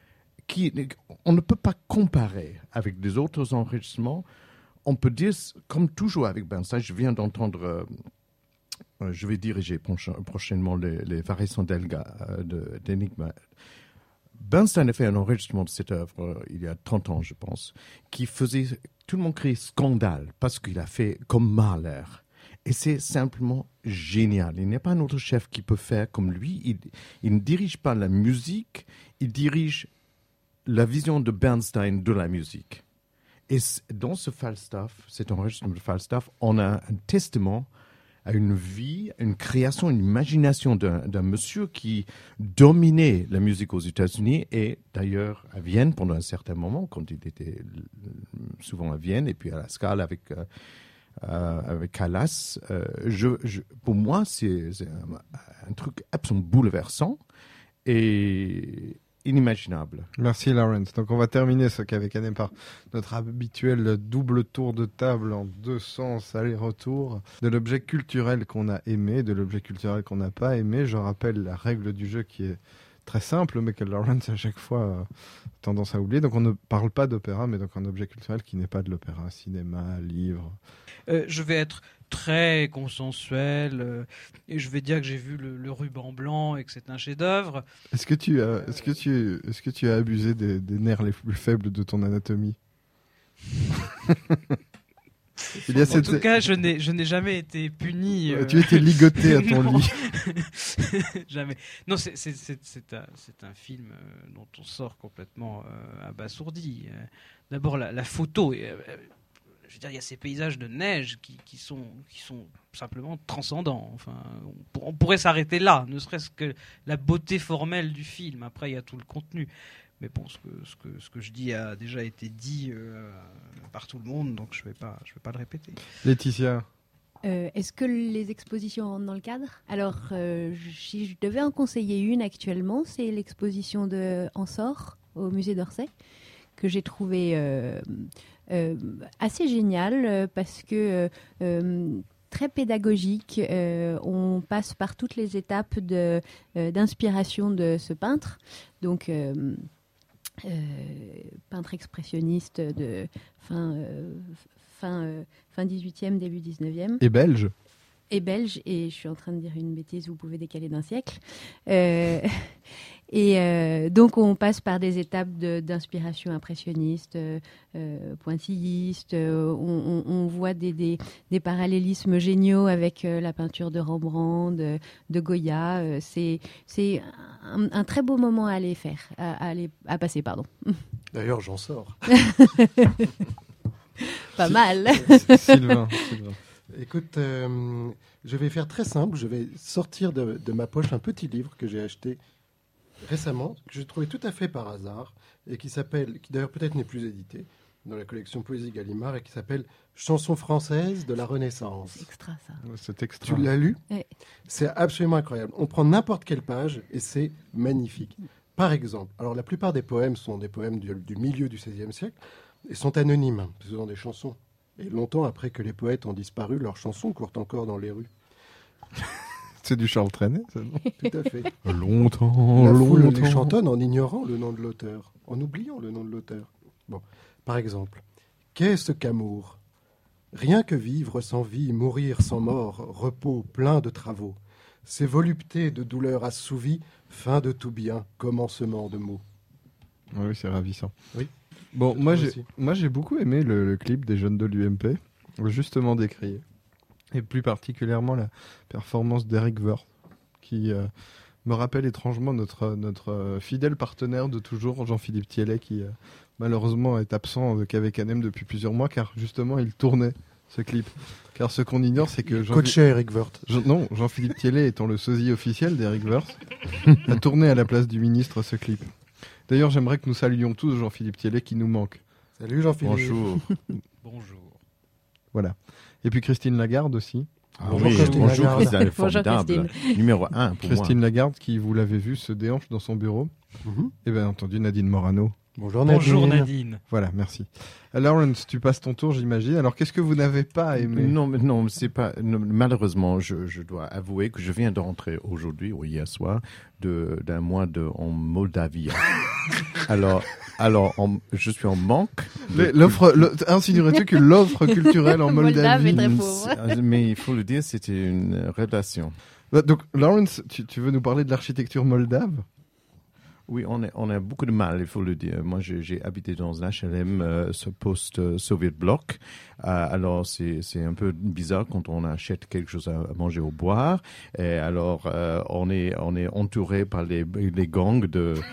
on ne peut pas comparer avec des autres enregistrements. On peut dire, comme toujours avec Bernstein, je viens d'entendre, je vais diriger prochainement les variations d'Enigma. Bernstein a fait un enregistrement de cette œuvre il y a 30 ans, je pense, qui faisait, tout le monde criait scandale, parce qu'il a fait comme Mahler. Et c'est simplement génial. Il n'y a pas un autre chef qui peut faire comme lui. Il ne dirige pas la musique, il dirige la vision de Bernstein de la musique. Et dans ce Falstaff, cet enregistrement de Falstaff, on a un testament à une vie, une création, une imagination d'un monsieur qui dominait la musique aux États-Unis et d'ailleurs à Vienne pendant un certain moment, quand il était souvent à Vienne et puis à la Scala avec Callas. Pour moi, c'est un truc absolument bouleversant et inimaginable. Merci Lawrence. Donc on va terminer ce qu'avec Anne par notre habituel double tour de table en deux sens, aller-retour, de l'objet culturel qu'on a aimé, de l'objet culturel qu'on n'a pas aimé. Je rappelle la règle du jeu qui est très simple, mais que Lawrence à chaque fois a tendance à oublier. Donc on ne parle pas d'opéra, mais donc un objet culturel qui n'est pas de l'opéra, cinéma, livre. Je vais être très consensuel et je vais dire que j'ai vu le ruban blanc et que c'est un chef-d'œuvre. Est-ce que tu as abusé des nerfs les plus faibles de ton anatomie? En tout cas, je n'ai jamais été puni. Tu étais ligoté à ton lit. Jamais. Non, c'est un film dont on sort complètement abasourdi. D'abord, la photo. Je veux dire, il y a ces paysages de neige qui sont simplement transcendants. Enfin, on pourrait s'arrêter là, ne serait-ce que la beauté formelle du film. Après, il y a tout le contenu. Mais bon, ce que je dis a déjà été dit par tout le monde, donc je vais pas le répéter. Laetitia, Est-ce que les expositions rentrent dans le cadre? Alors, si je devais en conseiller une actuellement, c'est l'exposition de Ensor au musée d'Orsay, que j'ai trouvé assez géniale parce que très pédagogique. On passe par toutes les étapes d'inspiration de ce peintre. Donc, peintre expressionniste de fin 18e, début 19e. Et belge. Et belge, et je suis en train de dire une bêtise, vous pouvez décaler d'un siècle. Donc on passe par des étapes d'inspiration impressionniste, pointilliste, on voit des parallélismes géniaux avec la peinture de Rembrandt, de Goya. C'est un très beau moment à aller faire, à passer, pardon. D'ailleurs, j'en sors. Pas mal. Sylvain. Écoute, je vais faire très simple. Je vais sortir de ma poche un petit livre que j'ai acheté récemment, que j'ai trouvé tout à fait par hasard, et qui d'ailleurs peut-être n'est plus édité, dans la collection Poésie Gallimard, et qui s'appelle Chansons françaises de la Renaissance. C'est extra, ça. C'est extra. Tu l'as lu? Ouais. C'est absolument incroyable. On prend n'importe quelle page, et c'est magnifique. Par exemple, alors la plupart des poèmes sont des poèmes du milieu du XVIe siècle, et sont anonymes, ce sont des chansons. Et longtemps après que les poètes ont disparu, leurs chansons courent encore dans les rues. C'est du Charles Trenet, ça, non? Tout à fait. Longtemps, La foule longtemps. les chantonne en ignorant le nom de l'auteur, en oubliant le nom de l'auteur. Bon, par exemple, qu'est-ce qu'amour? Rien que vivre sans vie, mourir sans mort, repos plein de travaux. Ces voluptés de douleur assouvies, fin de tout bien, commencement de mots. Oui, c'est ravissant. Oui. Bon, Je moi j'ai beaucoup aimé le clip des jeunes de l'UMP, justement décrié. Et plus particulièrement la performance d'Eric Woerth, qui me rappelle étrangement notre fidèle partenaire de toujours, Jean-Philippe Thiellet, qui malheureusement est absent qu'avec Anem depuis plusieurs mois, car justement il tournait ce clip. Car ce qu'on ignore, c'est que Coaché Eric Woerth. Jean-Philippe Thiellet, étant le sosie officiel d'Eric Woerth, a tourné à la place du ministre ce clip. D'ailleurs, j'aimerais que nous saluions tous Jean-Philippe Thiellet qui nous manque. Salut Jean-Philippe. Bonjour. Bonjour. Voilà. Et puis Christine Lagarde aussi. Bonjour, Christine bonjour Lagarde. Christine, elle est Bonjour, formidable. Numéro 1 pour Christine Lagarde qui, vous l'avez vu, se déhanche dans son bureau. Mhm. Et bien entendu Nadine Morano. Bonjour Nadine. Bonjour Nadine. Voilà, merci. Lawrence, tu passes ton tour, j'imagine. Alors, qu'est-ce que vous n'avez pas aimé? Non, c'est pas. Non, malheureusement, je dois avouer que je viens de rentrer aujourd'hui ou hier soir d'un mois en Moldavie. alors, je suis en manque. Insinuerais-tu que l'offre culturelle en Moldave est Moldavie... très pauvre. Mais il faut le dire, c'était une relation. Donc, Lawrence, tu veux nous parler de l'architecture moldave? Oui, on a beaucoup de mal, il faut le dire. Moi, j'ai habité dans un HLM post-Soviet bloc. Alors, c'est un peu bizarre quand on achète quelque chose à manger ou boire. Et alors, on est entouré par les gangs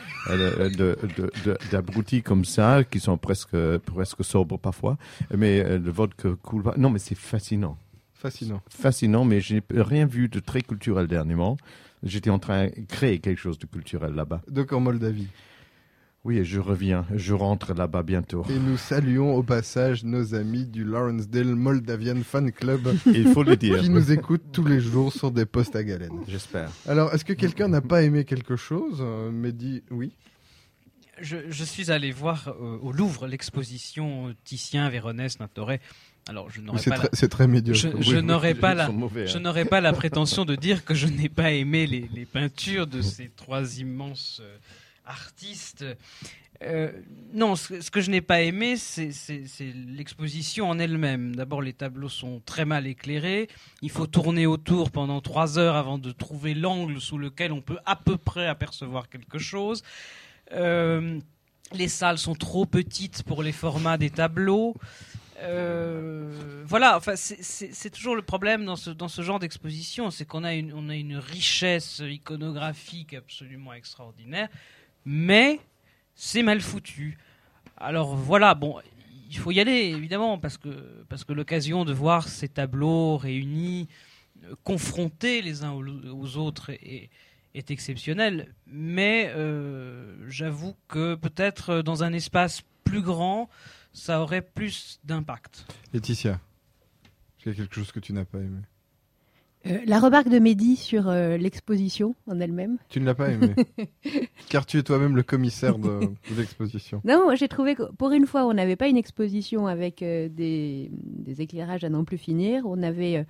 d'abrutis comme ça, qui sont presque sobres parfois. Mais le vodka coule pas. Non, mais c'est fascinant. Fascinant, mais j'ai rien vu de très culturel dernièrement. J'étais en train de créer quelque chose de culturel là-bas. Donc en Moldavie. Oui, et je rentre là-bas bientôt. Et nous saluons au passage nos amis du Lawrencedale Moldavian Fan Club. Il faut le dire. Qui nous écoutent tous les jours sur des postes à galène. J'espère. Alors, est-ce que quelqu'un n'a pas aimé quelque chose? Mehdi, oui. Je suis allé voir au Louvre l'exposition Titien, Véronèse, Tintoret. Alors, je n'aurais pas c'est très médiocre. je n'aurais pas je n'aurais pas la prétention de dire que je n'ai pas aimé les peintures de ces trois immenses artistes. Non, ce que je n'ai pas aimé, c'est l'exposition en elle-même. D'abord, les tableaux sont très mal éclairés. Il faut tourner autour pendant 3 heures avant de trouver l'angle sous lequel on peut à peu près apercevoir quelque chose. Les salles sont trop petites pour les formats des tableaux. Voilà, enfin, c'est toujours le problème dans ce genre d'exposition, c'est qu'on a une richesse iconographique absolument extraordinaire, mais c'est mal foutu. Alors voilà, bon, il faut y aller évidemment parce que l'occasion de voir ces tableaux réunis, confrontés les uns aux autres est exceptionnelle, mais j'avoue que peut-être dans un espace plus grand, ça aurait plus d'impact. Laetitia. Est-ce qu'il y a quelque chose que tu n'as pas aimé? La remarque de Mehdi sur l'exposition en elle-même. Tu ne l'as pas aimé car tu es toi-même le commissaire de l'exposition. Non, moi j'ai trouvé que pour une fois, on n'avait pas une exposition avec des éclairages à n'en plus finir. On avait,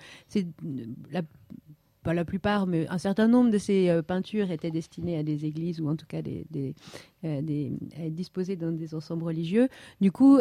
pas la plupart, mais un certain nombre de ces peintures étaient destinées à des églises ou en tout cas à être disposées dans des ensembles religieux. Du coup,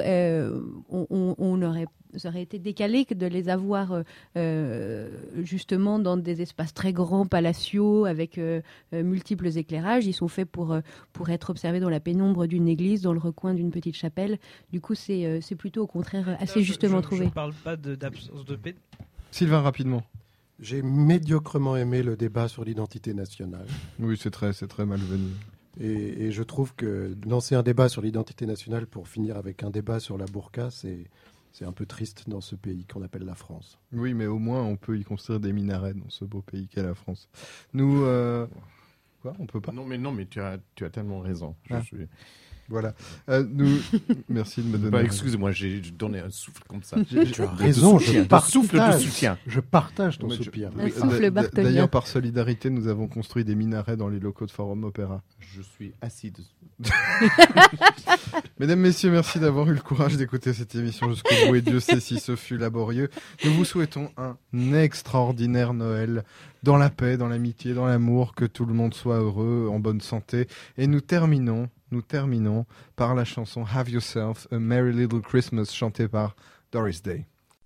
ça aurait été décalé que de les avoir justement dans des espaces très grands, palatiaux, avec multiples éclairages. Ils sont faits pour être observés dans la pénombre d'une église, dans le recoin d'une petite chapelle. Du coup, c'est plutôt au contraire assez justement trouvé. Je ne parle pas d'absence de paix. Sylvain, rapidement. J'ai médiocrement aimé le débat sur l'identité nationale. Oui, c'est très malvenu. Et je trouve que lancer un débat sur l'identité nationale pour finir avec un débat sur la burqa, c'est un peu triste dans ce pays qu'on appelle la France. Oui, mais au moins on peut y construire des minarets dans ce beau pays qu'est la France. Nous, quoi, on peut pas. Non, mais tu as tellement raison. Voilà. Merci de me donner. Excusez-moi, j'ai donné un souffle comme ça. Tu as raison, souffle de soutien. Je partage ton soupir. D'ailleurs, par solidarité, nous avons construit des minarets dans les locaux de Forum Opéra. Je suis assis dessus. Mesdames, messieurs, merci d'avoir eu le courage d'écouter cette émission jusqu'au bout et Dieu sait si ce fut laborieux. Nous vous souhaitons un extraordinaire Noël dans la paix, dans l'amitié, dans l'amour, que tout le monde soit heureux, en bonne santé. Et nous terminons par la chanson Have Yourself a Merry Little Christmas chantée par Doris Day.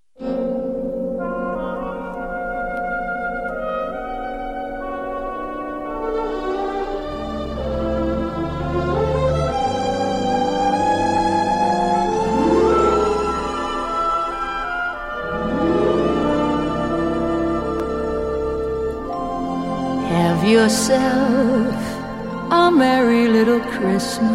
Have yourself a merry little Christmas.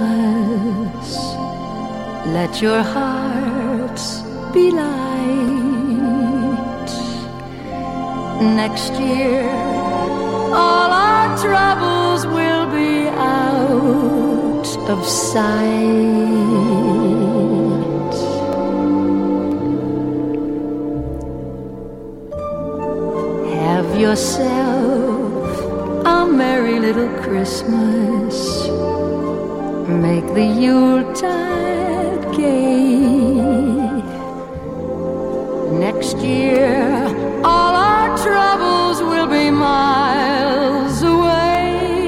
Let your hearts be light. Next year, all our troubles will be out of sight. Have yourself a merry little Christmas. Make the Yuletide gay. Next year, all our troubles will be miles away.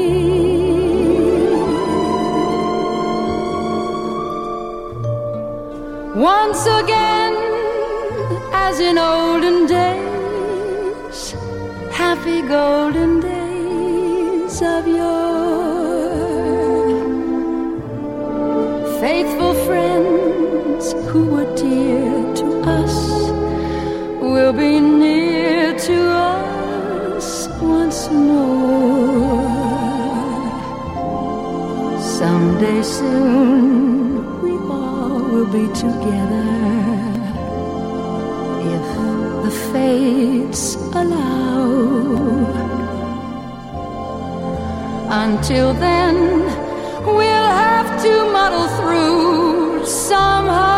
Once again, as in olden days, happy golden days of yore. Faithful friends who were dear to us will be near to us once more. Someday soon we all will be together, if the fates allow. Until then, we'll have to muddle through somehow.